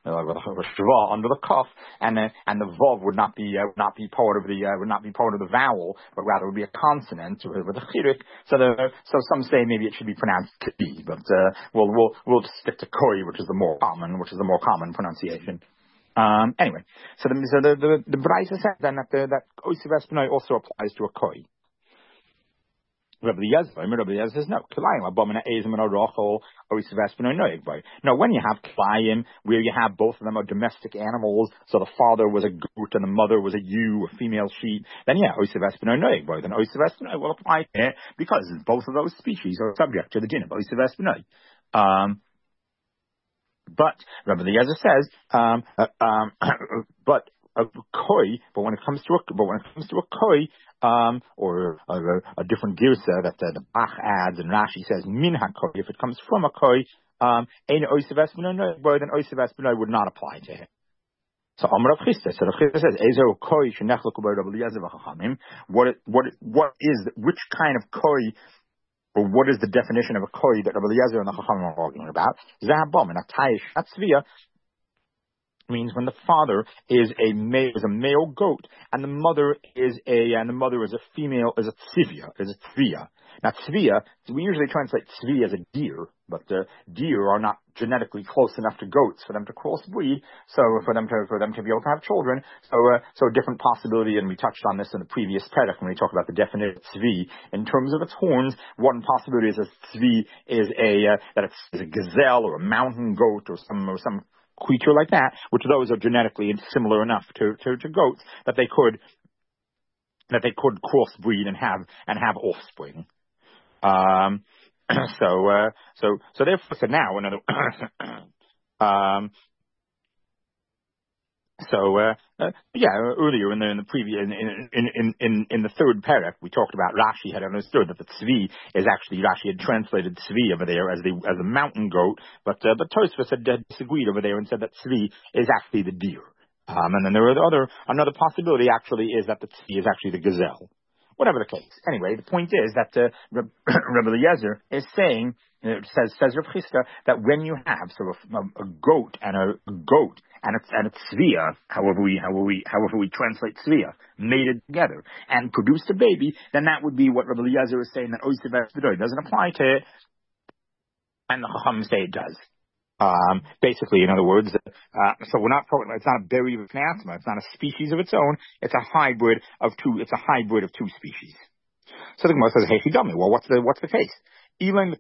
under the cuff, and the vav would not be part of the vowel, but rather would be a consonant with a chiruk. So some say maybe it should be pronounced k'i, but we'll just stick to koi, which is the more common pronunciation. Anyway, so the Braisa says then that Oisiv Espinoi also applies to a koi. Rabbi Eliezer says no. No, when you have klayim, where you have both of them are domestic animals, so the father was a goat and the mother was a ewe, a female sheep, then yeah, Oisiv Espinoi noeg boy. Then Oisiv Espinoi will apply here because both of those species are subject to the din of Oisiv Espinoi. But Rabbi Eliezer says, but a koi. But when it comes to a koi, or a different girsa that the Bach adds and Rashi says min hakoi. If it comes from a koi, ein oisiv espinoi, then oisiv espinoi would not apply to him. So Amar Rav Chisda. So Rav Chisda says, ezo koi shenechlok by Rabbi Eliezer v'chachamim. Which kind of koi? Or what is the definition of a koi that Rabbi Eliezer and the Chachamim are arguing about? Zahabam and Atayish Atzvia means when the father is a male goat and the mother is a female, is a tzvia. Now tzvia, we usually translate tzvi as a deer, but deer are not genetically close enough to goats for them to crossbreed, so for them to be able to have children. So a different possibility, and we touched on this in the previous perek when we talked about the definition of tzvi in terms of its horns. One possibility is that tzvi is a gazelle or a mountain goat or some creature like that, which those are genetically similar enough to goats that they could crossbreed and have offspring. So therefore, so now another. Earlier in the previous in the third perek we talked about Rashi had understood that the tzvi is actually Rashi had translated tzvi over there as a mountain goat, but Tosfos had disagreed over there and said that tzvi is actually the deer. And then there are another possibility actually is that the tzvi is actually the gazelle. Whatever the case. Anyway, the point is that Rabbi Eliezer is saying, says Rav Chisda, that when you have a goat and a tzvia, however we translate tzvia, mated together and produced a baby, then that would be what Rabbi Eliezer is saying, that Oisiv Espinoi doesn't apply to it, and the Chacham say it does. Basically, in other words, so we're not talking. It's not a berry of anathema. It's not a species of its own. It's a hybrid of two. It's a hybrid of two species. So the Gemara says, "Hey, Hidami. Well, what's the case? You're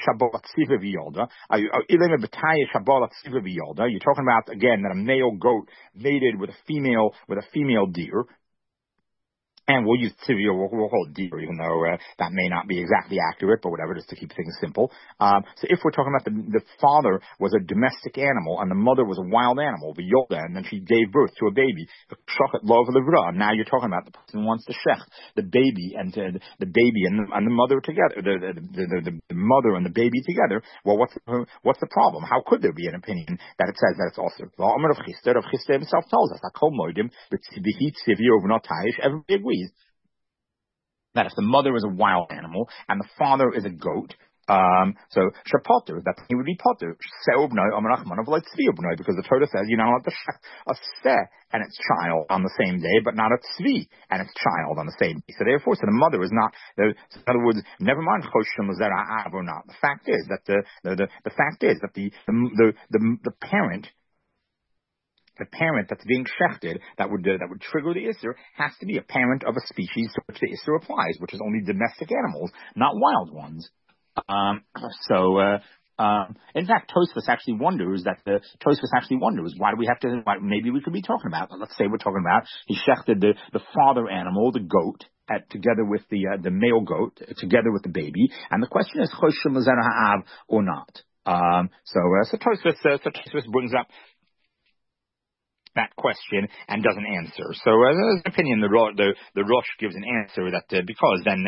talking about again that a male goat mated with a female deer." And we'll use tzivia, we'll hold deer, even though that may not be exactly accurate, but whatever, just to keep things simple. So if we're talking about the father was a domestic animal and the mother was a wild animal, the yolda, and then she gave birth to a baby, now you're talking about the person who wants to shech the baby and the mother together, the mother and the baby together. Well, what's the problem? How could there be an opinion that it says that it's also? Rav Chisda himself tells us, everybody agrees that if the mother is a wild animal and the father is a goat, so shapotter, that he would be potter. Because the Torah says you're not allowed to shech a seh and its child on the same day, but not a tzvi and its child on the same day. So therefore, the mother is not. In other words, never mind choshim zera or not. The fact is that the parent. The parent that's being shechted that would trigger the Isser has to be a parent of a species to which the Isser applies, which is only domestic animals, not wild ones. In fact, Tosfos actually wonders why do we have to? Maybe we could be talking about. Let's say we're talking about he shechted the father animal, the goat, together with the male goat, together with the baby, and the question is choshim l'zera ha'av or not. So Tosfos brings up that question and doesn't answer. So, as an opinion, the Rosh gives an answer that because then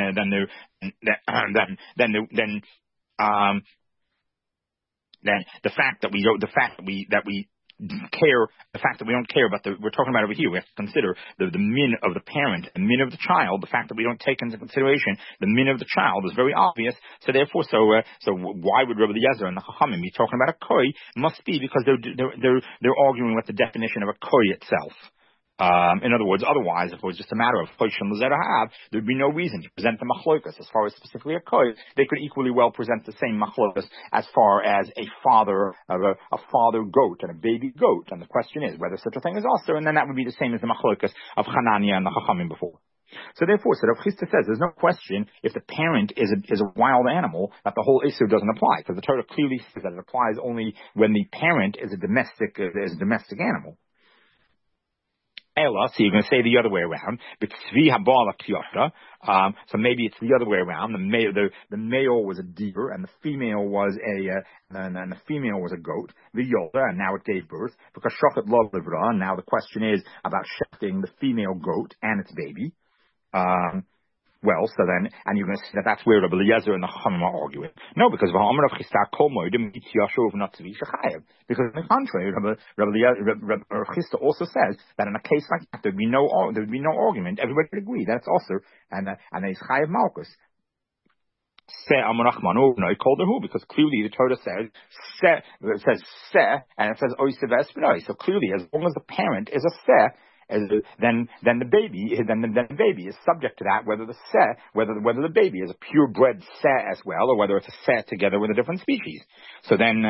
the fact that we care, the fact that we don't care about we're talking about over here, we have to consider the min of the parent and min of the child. The fact that we don't take into consideration the min of the child is very obvious. So therefore, so why would Rabbi Eliezer and the Chachamim be talking about a koi? Must be because they're arguing with the definition of a koi itself. In other words, otherwise, if it was just a matter of Chosh and L'Zerahav, there'd be no reason to present the machlokas. As far as specifically a koi, they could equally well present the same machlokas as far as a father goat and a baby goat. And the question is whether such a thing is also, and then that would be the same as the machlokas of Hanania and the Chachamim before. So therefore, Rav Chisda says there's no question if the parent is a wild animal that the whole issue doesn't apply, because the Torah clearly says that it applies only when the parent is a domestic animal. So you're going to say the other way around. So maybe it's the other way around. The male was a deer, and the female was a goat. The yolda, and now it gave birth. Because shochet lo livra. Now the question is about shechting the female goat and its baby. So then, and you're going to say that's where Rabbi Eliezer and the Chachamim are arguing. No, because because on the contrary, Rabbi Chisda also says that in a case like that, there would be no argument. Everybody would agree that it's also, and it's chayav malchus. Because clearly the Torah says and it says so clearly, as long as the parent is a seh, then the baby is subject to that, whether the baby is a purebred seh as well, or whether it's a seh together with a different species. So then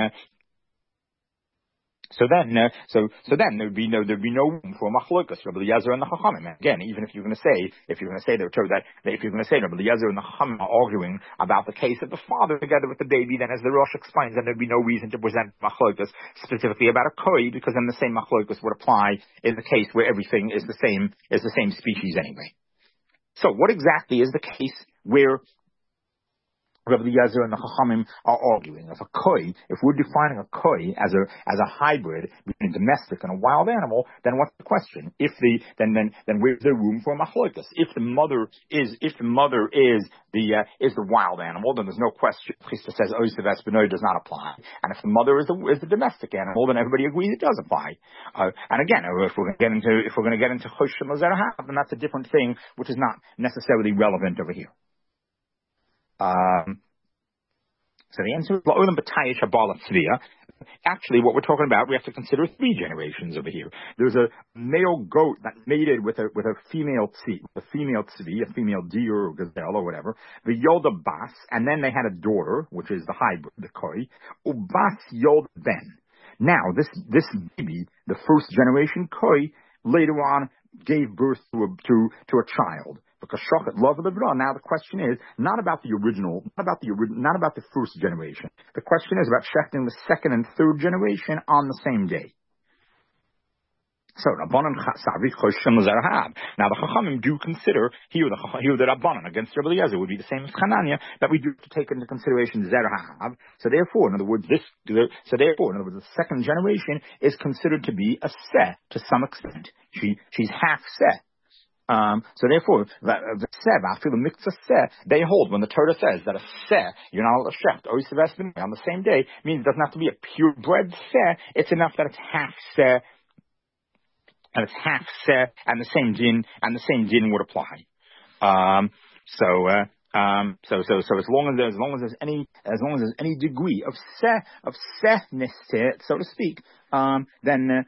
there'd be no room for machlokas, Rabbi Eliezer and the Chachamim. Again, even if you're going to say if you're going to say Rabbi Eliezer and the Chachamim are arguing about the case of the father together with the baby, then as the Rosh explains, then there'd be no reason to present machlokas specifically about a koi, because then the same machlokas would apply in the case where everything is the same species anyway. So what exactly is the case where Rabbi Eliezer and the Chachamim are arguing? If a koi, if we're defining a koi as a hybrid between a domestic and a wild animal, then what's the question? Then where's there room for a machlokas? If the mother is the wild animal, then there's no question. Chisda says Oisav Espinoy does not apply. And if the mother is the domestic animal, then everybody agrees it does apply. And again, if we're going to get into Chosh and L'Zerahav, then that's a different thing, which is not necessarily relevant over here. So the answer is La'olam B'tayish Habala Tzviya. Actually, what we're talking about, we have to consider 3 generations over here. There's a male goat that mated with a female tzvi, a female deer or gazelle or whatever, the Yolda Bas, and then they had a daughter, which is the hybrid, the koi, Ubas Yolda Ben. Now, this baby, the first generation koi, later on gave birth to a child. Because shochet love the bra. Now the question is not about the first generation. The question is about shechting the second and third generation on the same day. So Rabbanan Savi Chosh and L'Zerahav. Now the Chachamim do consider here the Rabbanan against Rabbi Eliezer would be the same as Hanania, that we do to take into consideration Zerahav. So therefore, in other words, the second generation is considered to be a seh to some extent. She's half seh. So therefore, the seh, after the mikzah seh, they hold when the Torah says that a seh, you're not allowed to shecht, on the same day, means it doesn't have to be a purebred seh, it's enough that it's half seh, and the same din would apply. So as long as there's any degree of sehness to it, so to speak, then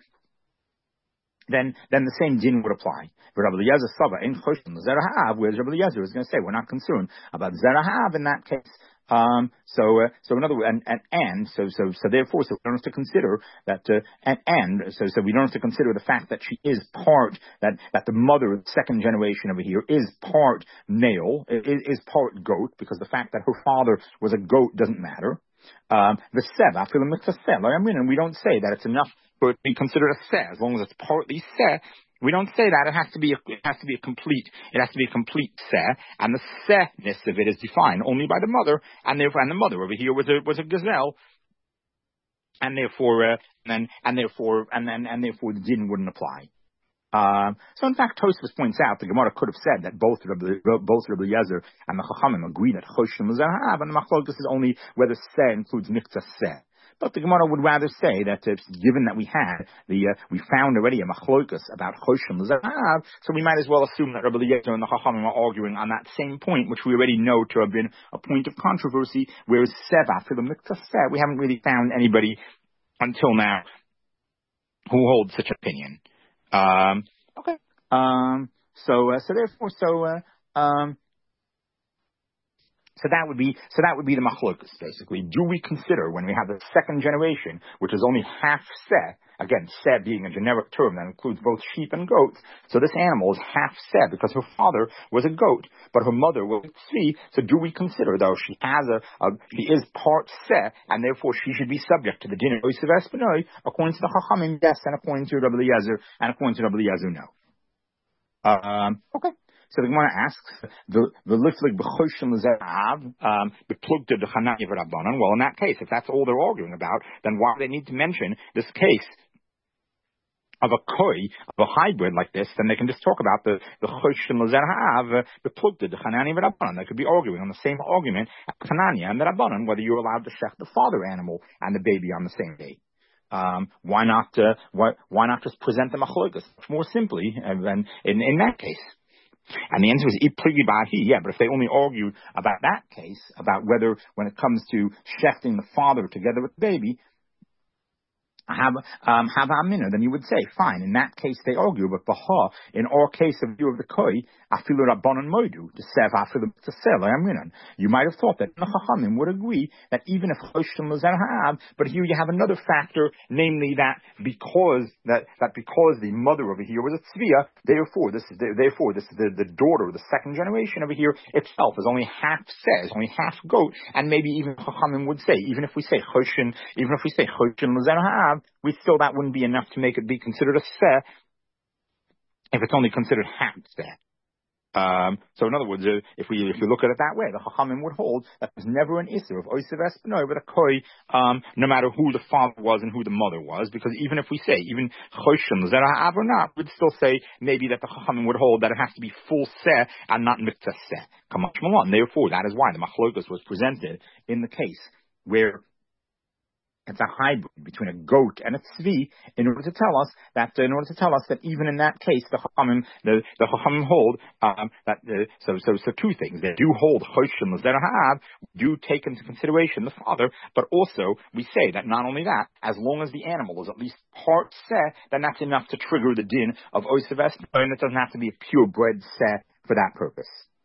the same din would apply. But Rabbi Eliezer Sava in Chosh and Zerahav, whereas Rabbi Eliezer is going to say we're not concerned about Zerahav in that case. So in other words, therefore, we don't have to consider that, so we don't have to consider the fact that she is part, that the mother of the second generation over here is part male, is part goat, because the fact that her father was a goat doesn't matter. The seh, and we don't say that it's enough for it to be considered a seh, as long as it's partly seh. We don't say that. It has to be a complete seh, and the sehness of it is defined only by the mother, and the mother over here was a gazelle, and therefore the din wouldn't apply. So in fact, Tosfos points out the Gemara could have said that both Rabbi Eliezer and the Chachamim agree that Chosh and L'Zerahav, and the Machlokes is only whether seh includes mikzah seh. But the Gemara would rather say that given that we found already a machlokas about Choshim L'Zahav, so we might as well assume that Rabbi Eliezer and the Chachamim are arguing on that same point, which we already know to have been a point of controversy, whereas Seva, for the Mikta Sev, we haven't really found anybody until now who holds such opinion. Okay. So that would be the machlokas, basically. Do we consider, when we have the second generation, which is only half seh, again, seh being a generic term that includes both sheep and goats, so this animal is half seh because her father was a goat, but her mother was a tzvi, so do we consider, though, she is part seh, and therefore she should be subject to the din of Yosef Espanoi, according to the Chachamim, yes, and according to Rabbi Eliezer, and according to Rabbi Eliezer, no. Okay. So the Gemara asks, the liflik b'choshim l'zerav beplugta d'chananya v'rabbanan. Well, in that case, if that's all they're arguing about, then why do they need to mention this case of a koi, of a hybrid like this? Then they can just talk about the choshim l'zerav beplugta d'chananya v'rabbanan. They could be arguing on the same argument at Chananya and the Rabbanan, whether you're allowed to shech the father animal and the baby on the same day. Why not just present the machlokas much more simply than in that case? And the answer is ipligi bahi. Yeah, but if they only argue about that case, about whether when it comes to shechting the father together with the baby, have amina, then you would say, fine, in that case they argue, but baha, in our case of view of the koi, afilu rabbanon moidu, to sev afilu to sell aminan. You might have thought that the Chachamim would agree that even if choshim l'zerav, but here you have another factor, namely that because the mother over here was a tzviya, therefore this is the daughter, the second generation over here itself is only half says, only half goat, and maybe even Chachamim would say, even if we say choshim l'zerav, we still, that wouldn't be enough to make it be considered a seh if it's only considered half seh. So in other words, if you look at it that way, the Chachamim would hold that there's never an issue of Oisev Espanoi with a koi, no matter who the father was and who the mother was, because even if we say, even Choshim Zera'av or not, we'd still say maybe that the Chachamim would hold that it has to be full seh and not mitzvah seh. Kamach Malon. Therefore, that is why the machlokas was presented in the case where it's a hybrid between a goat and a tzvi, in order to tell us that even in that case, the Chachamim hold so two things. They do hold choshim l'zerav, do take into consideration the father, but also we say that not only that, as long as the animal is at least part seh, then that's enough to trigger the din of oisev espanoi, and it doesn't have to be a purebred seh for that purpose.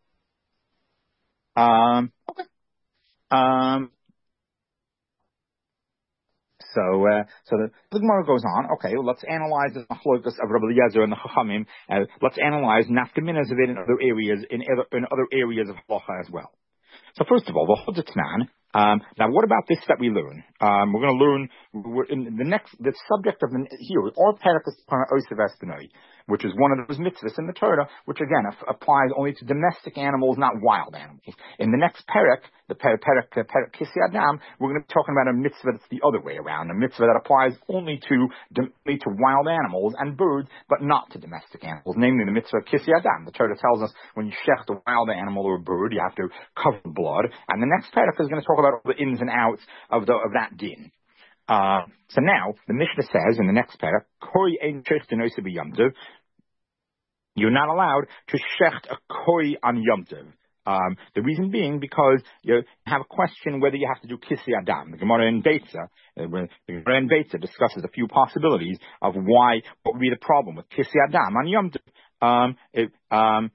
So the Gemara goes on. Okay, well, let's analyze the machlokas of Rabbi Eliezer and the Chachamim. Let's analyze nafkaminas of it in other areas of halacha as well. So first of all, the Chodetznan. Now, what about this that we learn? We're going to learn in the subject of here. Our parak is Oisev Espanoi, which is one of those mitzvahs in the Torah, which again applies only to domestic animals, not wild animals. In the next parak, the parak Kisei Adam, we're going to be talking about a mitzvah that's the other way around, a mitzvah that applies only to wild animals and birds, but not to domestic animals, namely the mitzvah Kisei Adam. The Torah tells us when you shecht a wild animal or a bird, you have to cover the blood, and the next parak is going to talk about all the ins and outs of that din. So now, the Mishnah says in the next parak, Koi ein shecht enoise b'Yom Tov. You're not allowed to shecht a koi on Yom Tov. The reason being because you have a question whether you have to do Kisei Adam. The Gemara in Beitza discusses a few possibilities of what would be the problem with Kisei Adam on Yom Tov.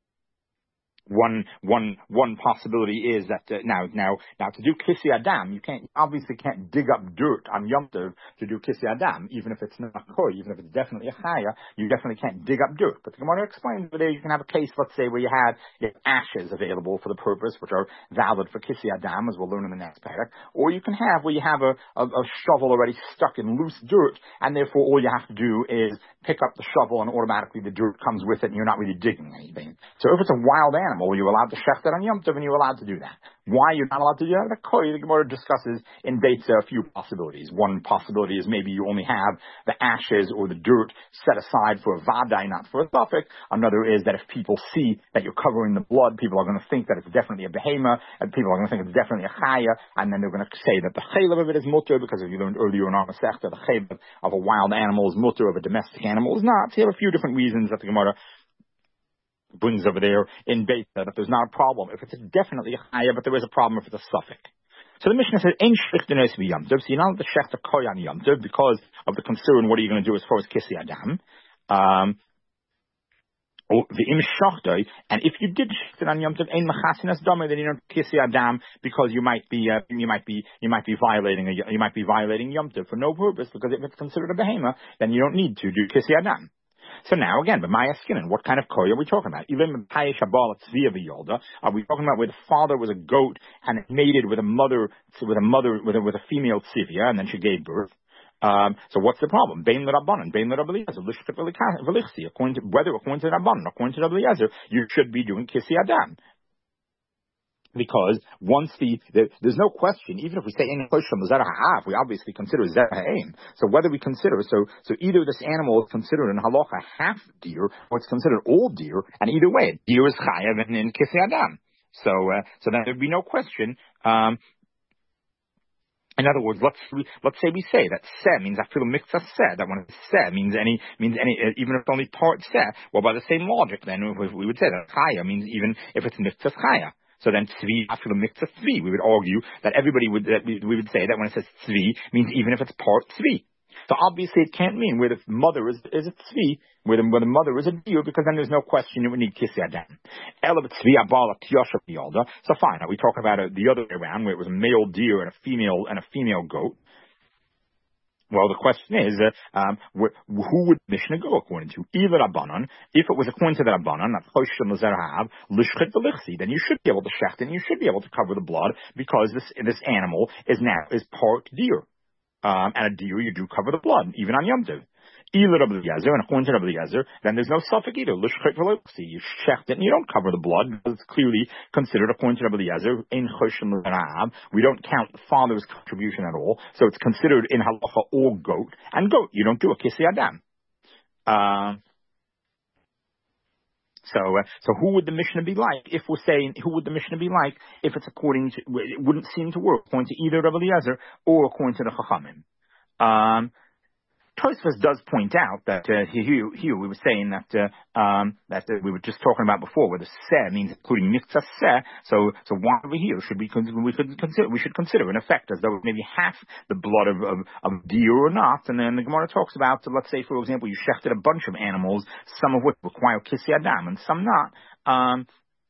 One possibility is that now to do Kisei Adam, you obviously can't dig up dirt on Yom Tov to do Kisei Adam, even if it's not a koi, even if it's definitely a chaya, you definitely can't dig up dirt. But the Gemara explains that you can have a case, let's say, where you have ashes available for the purpose, which are valid for Kisei Adam, as we'll learn in the next parak, or you can have where you have a shovel already stuck in loose dirt, and therefore all you have to do is pick up the shovel and automatically the dirt comes with it, and you're not really digging anything. So if it's a wild animal, animal, you're allowed to shecht it on Yom Tov, and you're allowed to do that. Why you're not allowed to do that? The Gemara discusses in dates a few possibilities. One possibility is maybe you only have the ashes or the dirt set aside for a vadai, not for a suffix. Another is that if people see that you're covering the blood, people are going to think that it's definitely a behema, and people are going to think it's definitely a chaya, and then they're going to say that the chaylev of it is mutter, because if you learned earlier in our Masechta, the chaylev of a wild animal is mutter, of a domestic animal is not. So you have a few different reasons that the Gemara brings over there in Beit that there's not a problem if it's definitely a chaya, but there is a problem if it's a suffix. So the Mishnah says, "Ein shlichtanes v'yom tov." So you're not allowed to shecht a koy on Yom Tov because of the concern. What are you going to do as far as kissi adam? V'im shachtai, and if you did shecht it on Yom Tov, ein machasinas dama, then you don't kissi adam because you might be violating Yom Tov for no purpose, because if it's considered a behema, then you don't need to do kissi adam. So now again, but Maya Skinnen, what kind of koy are we talking about? Are we talking about where the father was a goat and it mated with a female tzivia, and then she gave birth? So what's the problem? Bein l'Rabbanan, bein l'Rabbi Eliezer, lishkat v'lichsi. According to Rabbanan, according to Rabbi Eliezer, you should be doing kissi adam. Because once there's no question, even if we say we obviously consider zera ha'aim. So whether we consider, so either this animal is considered in halacha half deer, or it's considered all deer, and either way, deer is chayav in kisei adam. So then there'd be no question. In other words, let's say we say that seh means afilu miktzah seh, that when seh means any, even if it's only part seh. Well, by the same logic, then we would say that chaya means even if it's miktzah chaya. So then tzvi afilu miktzah tzvi, we would argue that we would say that when it says tzvi means even if it's part tzvi. So obviously it can't mean where the mother is a tzvi, where the mother is a deer, because then there's no question you would need kissi adam. So fine, are we talking about the other way around, where it was a male deer and a female goat? Well, the question is, who would Mishnah go according to? Either Rabbanan. If it was according to the Rabbanan, then you should be able to shecht and you should be able to cover the blood, because this animal is part deer. And a deer, you do cover the blood, even on Yom Tov. Either Rabbi Eliezer, and according to Rabbi Eliezer, then there's no suffix either. You shecht it and you don't cover the blood, because it's clearly considered, according to Rabbi Eliezer, we don't count the father's contribution at all, so it's considered in halacha all goat, and goat, you don't do a kissi adam. So who would the Mishnah be like if we're saying, who would the Mishnah be like if it's according to, it wouldn't seem to work according to either Rabbi Eliezer or according to the Chachamim. Tosfos does point out that here we were saying that we were just talking about before, where the seh means including miktzah seh. So why over here we should consider in effect as though maybe half the blood of deer or not. And then the Gemara talks about, let's say for example, you shechted a bunch of animals, some of which require kissi adam and some not.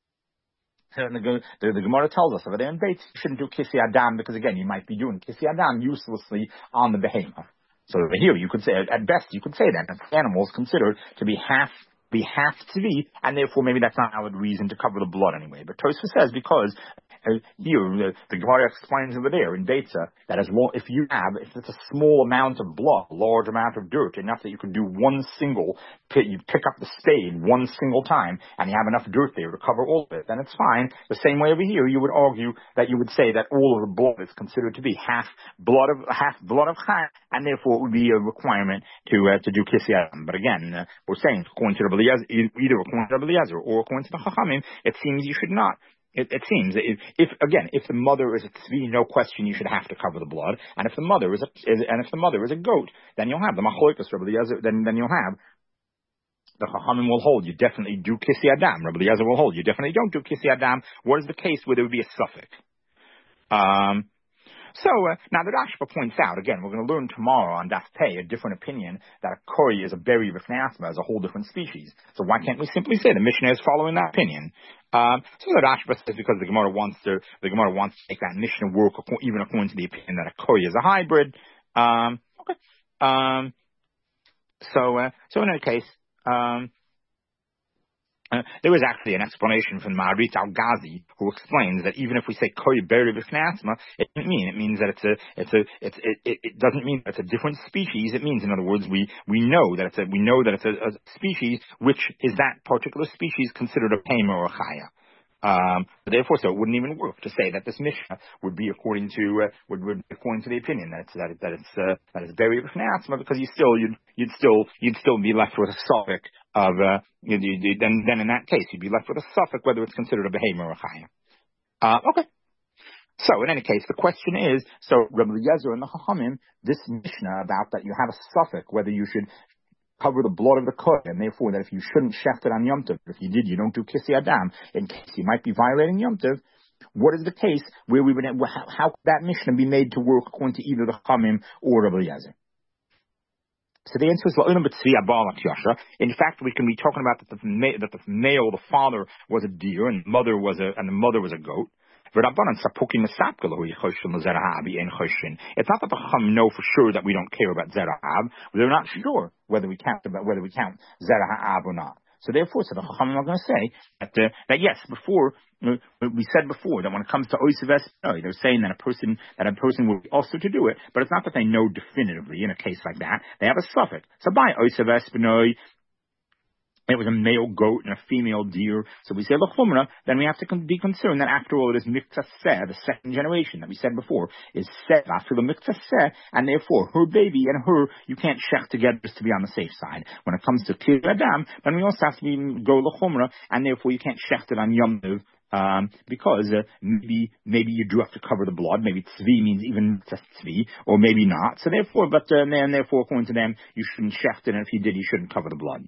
The Gemara tells us over there in Beitz, you shouldn't do kissi adam, because again you might be doing kissi adam uselessly on the behemoth. So here you could say, at best you could say that the animal is considered to be half tzvi, and therefore maybe that's not a valid reason to cover the blood anyway. But Tosfos says, because here the Gemara explains over there in Beitza that if it's a small amount of blood, a large amount of dirt, enough that you can do you pick up the spade one single time, and you have enough dirt there to cover all of it, then it's fine. The same way over here, you would argue that you would say that all of the blood is considered to be half blood of chai, and therefore it would be a requirement to do kissi adam. But again, we're saying according to Rabbi Eliezer, either according to Rabbi Eliezer or according to the Chachamim, it seems you should not. It seems that if the mother is a tzvi, no question you should have to cover the blood, and if the mother is a goat, then you'll have the machlokas Rabbi Eliezer. Then you'll have the Chachamim will hold you definitely do kissi adam. Rabbi Eliezer will hold you definitely don't do kissi adam. What is the case where there would be a suffix? So now the Rashba points out, again, we're going to learn tomorrow on Daf Pei a different opinion that a koi is a berry v'fnei asma, as a whole different species. So why can't we simply say the Mishnah is following that opinion? So the Rashba says because the Gemara wants to make that Mishnah work even according to the opinion that a koi is a hybrid. So in any case, there is actually an explanation from Ma'arit al-Ghazi, who explains that even if we say koi beri b'fnei asma, it means that it doesn't mean that it's a different species. It means, in other words, we know that it's a species which is that particular species considered a pema or a chaya. Therefore, so it wouldn't even work to say that this Mishnah would be according to the opinion that it's buried with asthma, because you'd still be left with a suffix of then in that case you'd be left with a suffix whether it's considered a behemoth or a chayim. Okay. So in any case, the question is, so Rabbi Eliezer and the Chachamim, this Mishnah about that you have a suffix whether you should cover the blood of the kohen, and therefore that if you shouldn't shecht it on Yom Tov, if you did, you don't do Kisei Adam, in case you might be violating Yom Tov. What is the case where we would, how could that Mishnah be made to work according to either the Chachamim or Rabbi Eliezer? So the answer is, in fact, we can be talking about that the male, the father, was a deer, and the mother was a goat. It's not that the Chacham know for sure that we don't care about Zerah Ha'ab. They're not sure whether we count Zerah Ha'ab or not. So therefore, the Chachamim are going to say that yes, before we said before that when it comes to Oisav Espinoi, they're saying that a person will be also to do it, but it's not that they know definitively in a case like that. They have a suffix. So by Oisav Espinoi, it was a male goat and a female deer. So we say l'chumra, then we have to be concerned that after all it is miktzah seh, the second generation that we said before, is seh after the miktzah seh, and therefore her baby and her, you can't shech together just to be on the safe side. When it comes to kir adam, then we also have to go l'chumra, and therefore you can't shech it on Yom Tov, because maybe you do have to cover the blood. Maybe tzvi means even tzvi, or maybe not. So therefore, and therefore according to them, you shouldn't shech it, and if you did, you shouldn't cover the blood.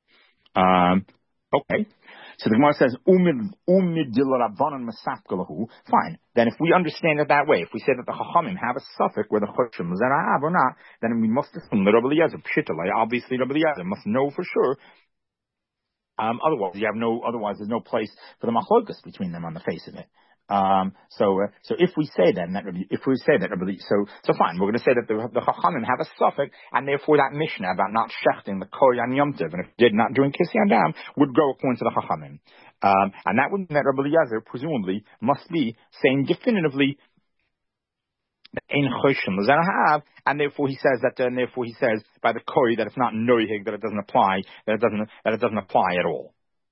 Okay. So the Gemara says, fine. Then if we understand it that way, if we say that the Chachamim have a suffix where the Choshim is or not, then we must assume that Rabbi Eliezer, obviously Rabbi Eliezer must know for sure. Otherwise there's no place for the machlokas between them on the face of it. So if we say then that so fine, we're going to say that the Chachamim have a suffix, and therefore that Mishnah about not shechting the Kori on Yom Tov, and if did not doing Kisei Adam, would go according to the Chachamim. And that would mean that Rabbi Eliezer presumably must be saying definitively Ein Choshim L'Zera Ha'av, and therefore he says by the Kori that it's not noihig, that it doesn't apply, that it doesn't apply at all.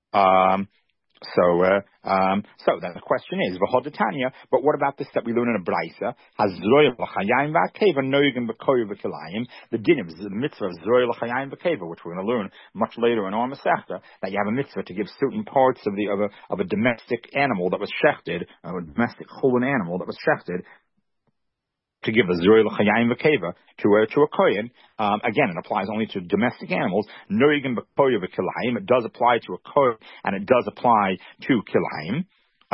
So then the question is, v'hodatanya, but what about this that we learn in a Braisa? Has zroyel l'chayim v'akeva noyigim b'koyer v'kilayim, the din of the mitzvah of zroyel l'chayim v'akeva, which we're going to learn much later in our Masechta, that you have a mitzvah to give certain parts of a domestic animal that was shechted, a domestic chulin animal that was shechted, to give a Zurei L'Chayim V'Keva to a Kohen. Again, it applies only to domestic animals. Noigim B'Koyer V'Kilayim. It does apply to a Kohen, and it does apply to Kilayim.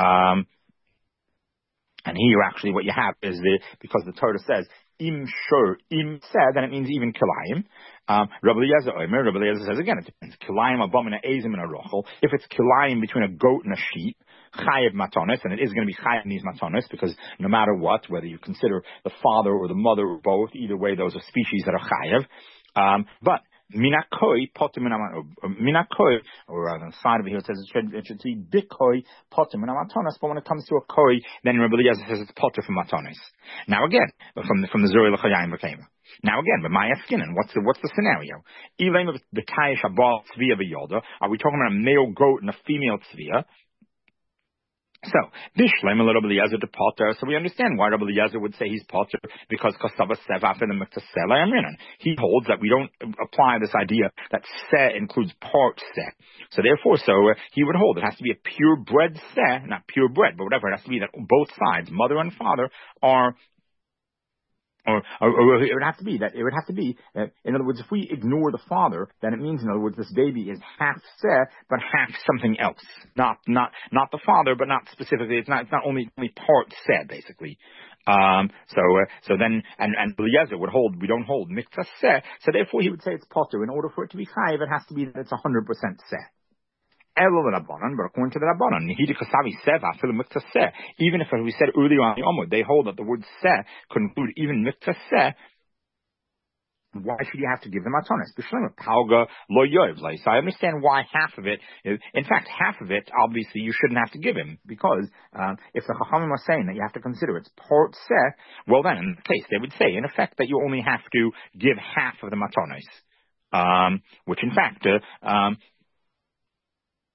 And here, actually, what you have is because the Torah says, Im said, then it means even Kilayim. Rabbi Eliezer says, again, it depends. Kilayim, Abom, and Ezim, and a Rochel. If it's Kilayim between a goat and a sheep, Chayev Matonis, and it is going to be Chayev in these Matonis, because no matter what, whether you consider the father or the mother or both, either way, those are species that are Chayev. But Minakoi, Minakoi, or on the side of it here, it says it should be Bikoi, Potim, and Matonis, but when it comes to a Koi, then Rabbi Eliezer says it's Potter from Matonis. Now again, from the Zurei L'Chayim V'Keva. Now again, but Maya Skinnen, what's the scenario? Elaim of the Kayesh Abal Tzviya V'Yoda, are we talking about a male goat and a female Tzviya? So, Bishleim Rabbi Eliezer to Potter. So we understand why Rabbi Eliezer would say he's Potter, because Kosava Sevaf and the Miktasela Amrinan. He holds that we don't apply this idea that Se includes part Se. So therefore, he would hold it has to be a purebred Se, not purebred, but whatever. It has to be that both sides, mother and father, are. Or it would have to be, in other words, if we ignore the father, then it means, in other words, this baby is half seh, but half something else. Not the father, but not specifically, it's not only part seh, basically. So then, and Eliezer would hold, we don't hold miktzah seh, so therefore he would say it's potter. In order for it to be chayiv, it has to be that it's 100% seh. But according to the Rabbanan, even if, as we said earlier on the Amud, they hold that the word seh could include even miktzah seh, why should you have to give them matonis? So I understand why half of it, in fact, half of it, obviously, you shouldn't have to give him, because if the Chachamim are saying that you have to consider it's part seh, well then, in the case, they would say, in effect, that you only have to give half of the matonis, which in fact,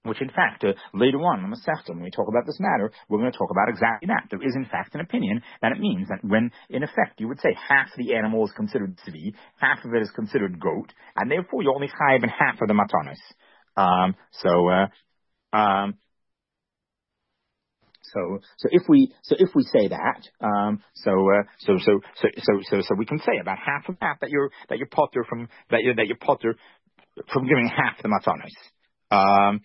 which in fact, later on in the Masechta, when we talk about this matter, we're going to talk about exactly that. There is in fact an opinion that it means that when, in effect, you would say half the animal is considered tzvi, half of it is considered goat, and therefore you only chayiv in half of the matanos. So if we say that, so we can say about half of that you're potter from giving half the matanos.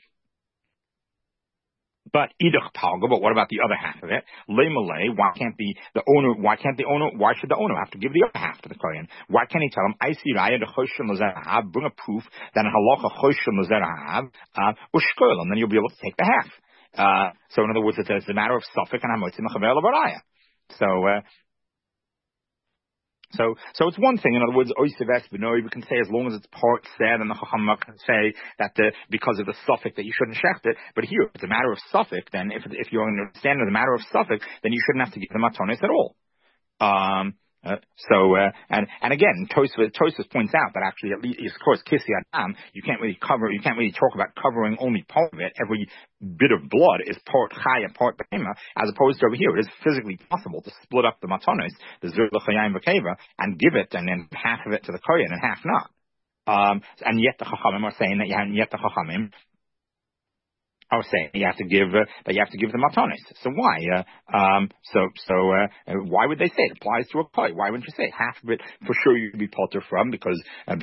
But what about the other half of it? Why should the owner have to give the other half to the kohen? Why can't he tell him, I see raya the bring a proof that in halacha choshen l'zerav, and then you'll be able to take the half. So in other words, it's a matter of suffix and hamotzim mechaver l'baraya. So it's one thing. In other words, oisives b'noi, we can say as long as it's part said, and the chacham can say that because of the suffix that you shouldn't shecht it. But here, if it's a matter of suffix, then if you understand it as a matter of suffix, then you shouldn't have to give the matanos at all. And again, Tosfos points out that actually, at least, of course, Kissi Adam, you can't really talk about covering only part of it. Every bit of blood is part chaya, part behema, as opposed to over here, it is physically possible to split up the matanos, the zur l'chayim v'keva, and give it, and then half of it to the kohen and half not. And yet the chachamim are saying that are saying you have to give the matanos. So why? Why would they say it applies to a kohen? Why wouldn't you say half of it for sure you'd be potter from because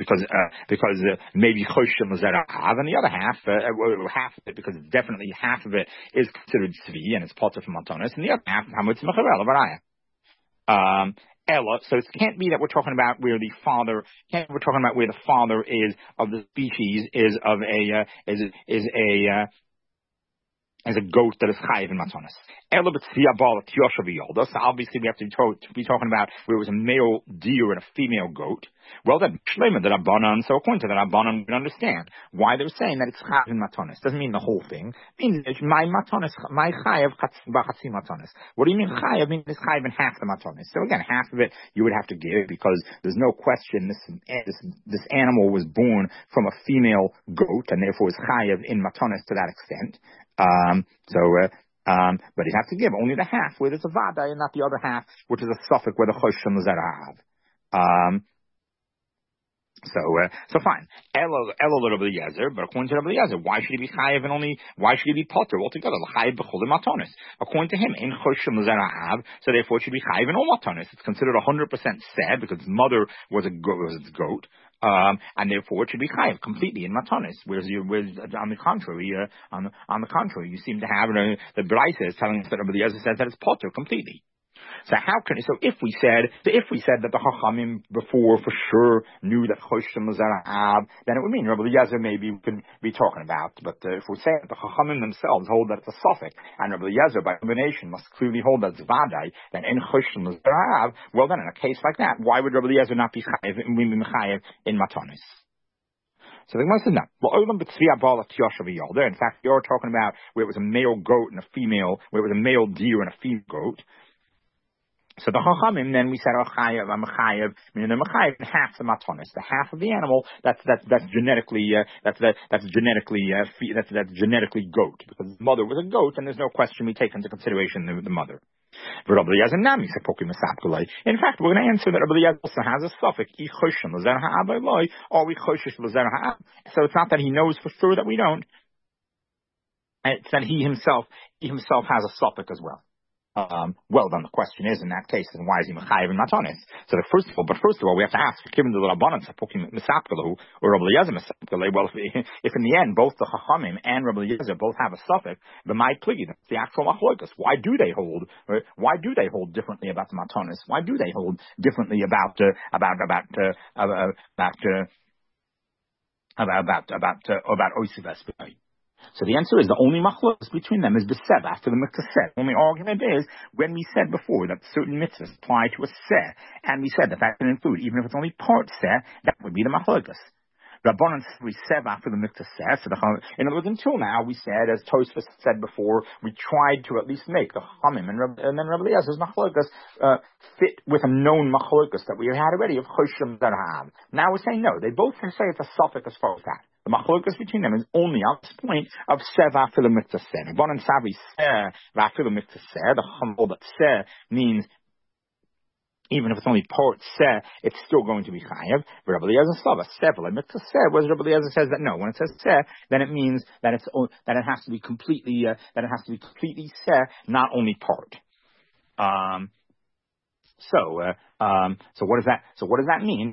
maybe choshen l'zerav, and the other half of it because it's definitely half of it is considered tzvi and it's potter from matanos, and the other half hamotzim mechaver l'baraya. So it can't be that we're talking about where the father is of the species as a goat that is chayiv in matanos. So obviously we have to be talking about where it was a male deer and a female goat. Well then, shleima the Rabbanan, so according to the Rabbanan, we can understand why they're saying that it's chayiv in matanos. Doesn't mean the whole thing. It means my matanos, my chayiv b'chatzi matanos. What do you mean chayiv? It means it's chayiv in half the matanos. So again, half of it you would have to give because there's no question this animal was born from a female goat and therefore is chayiv in matanos to that extent. But he'd have to give only the half where there's a vada and not the other half, which is a suffix where the choshen l'zerav. So fine. Elo Rabbi Eliezer, but according to Rabbi Eliezer, why should he be chayiv why should he be potter altogether? Chayiv b'chol matanos. According to him, in choshen l'zerav, so therefore it should be chayiv in all matanos. It's considered 100% said because his mother was its goat. And therefore it should be chayiv completely in matanos. Whereas on the contrary, you seem to have the Braisa is telling us that Rabbi Eliezer says that it's potter completely. So if we said that the Chachamim before for sure knew that Choshen l'zerav, then it would mean Rabbi Eliezer maybe we could be talking about. But if we say that the Chachamim themselves hold that it's a suffix, and Rabbi Eliezer by combination must clearly hold that it's vadai, then in Choshen l'zerav, well then in a case like that, why would Rabbi Eliezer not be chayiv in matanos? So the Gemara says no. In fact, you're talking about where it was a male goat and a female, where it was a male deer and a female goat. So the Chachamim, then we said, I'm a chayiv, meaning I'm a chayiv in half the matanos, the half of the animal that's genetically goat, because the mother was a goat, and there's no question we take into consideration the mother. In fact, we're going to answer that Rabbi Eliezer also has a suffix, so it's not that he knows for sure that we don't, it's that he himself has a suffix as well. Well, then the question is, in that case, then why is he mechayiv in matanos? So first of all, we have to ask, given the Rabbanan Sapukim Misapkalu or Rabbi Eliezer Misapkalu, well, if in the end both the Chachamim and Rabbi Eliezer both have a suffix, the might pligi, the actual machlokas. Why do they hold differently about the matanos? Why do they hold differently about oisives? So the answer is the only machlokes between them is b'seh after the mitzvah seh. The only argument is when we said before that certain mitzvahs apply to a seh, and we said that can include even if it's only part seh, that would be the machlokes. Rabbanan we said after the mitzvah seh. So in other words, until now we said, as Tosfos said before, we tried to at least make the Chachamim and then Rabbi Eliezer's machlokes fit with a known machlokes that we had already of Choshen l'zerav. Now we're saying no. They both say it's a suffix as far as that. The machlokas between them is only at this point of seh va'afilu mikta seh. Rabbanan Savi seh va'afilu mikta seh. The humble that seh means even if it's only part seh, it's still going to be chayav. But Rabbi Eliezer Slava seh mikta seh. Whereas Rabbi Eliezer says that no, when it says seh, then it means that it has to be completely seh, not only part. So what does that mean?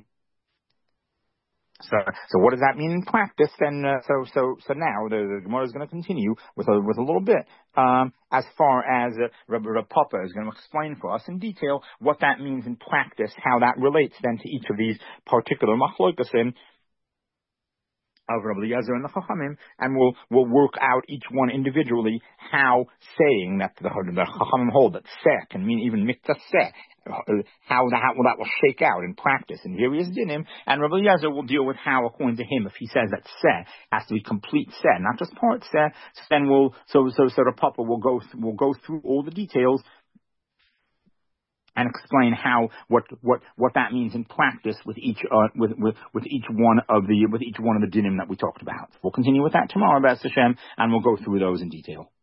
So what does that mean in practice? Then so now the Gemara is going to continue with a little bit as far as Rabbi Papa is going to explain for us in detail what that means in practice, how that relates then to each of these particular machlokasim of Rabbi Eliezer and the Chachamim, and we'll work out each one individually how saying that the Chachamim hold that seh can mean even mikta seh, how that will shake out in practice in various dinim, and Rabbi Eliezer will deal with how, according to him, if he says that seh has to be complete seh, not just part seh, then the Papa will go through all the details and explain how what that means in practice with each one of the dinim that we talked about. We'll continue with that tomorrow, B'ez Hashem, and we'll go through those in detail.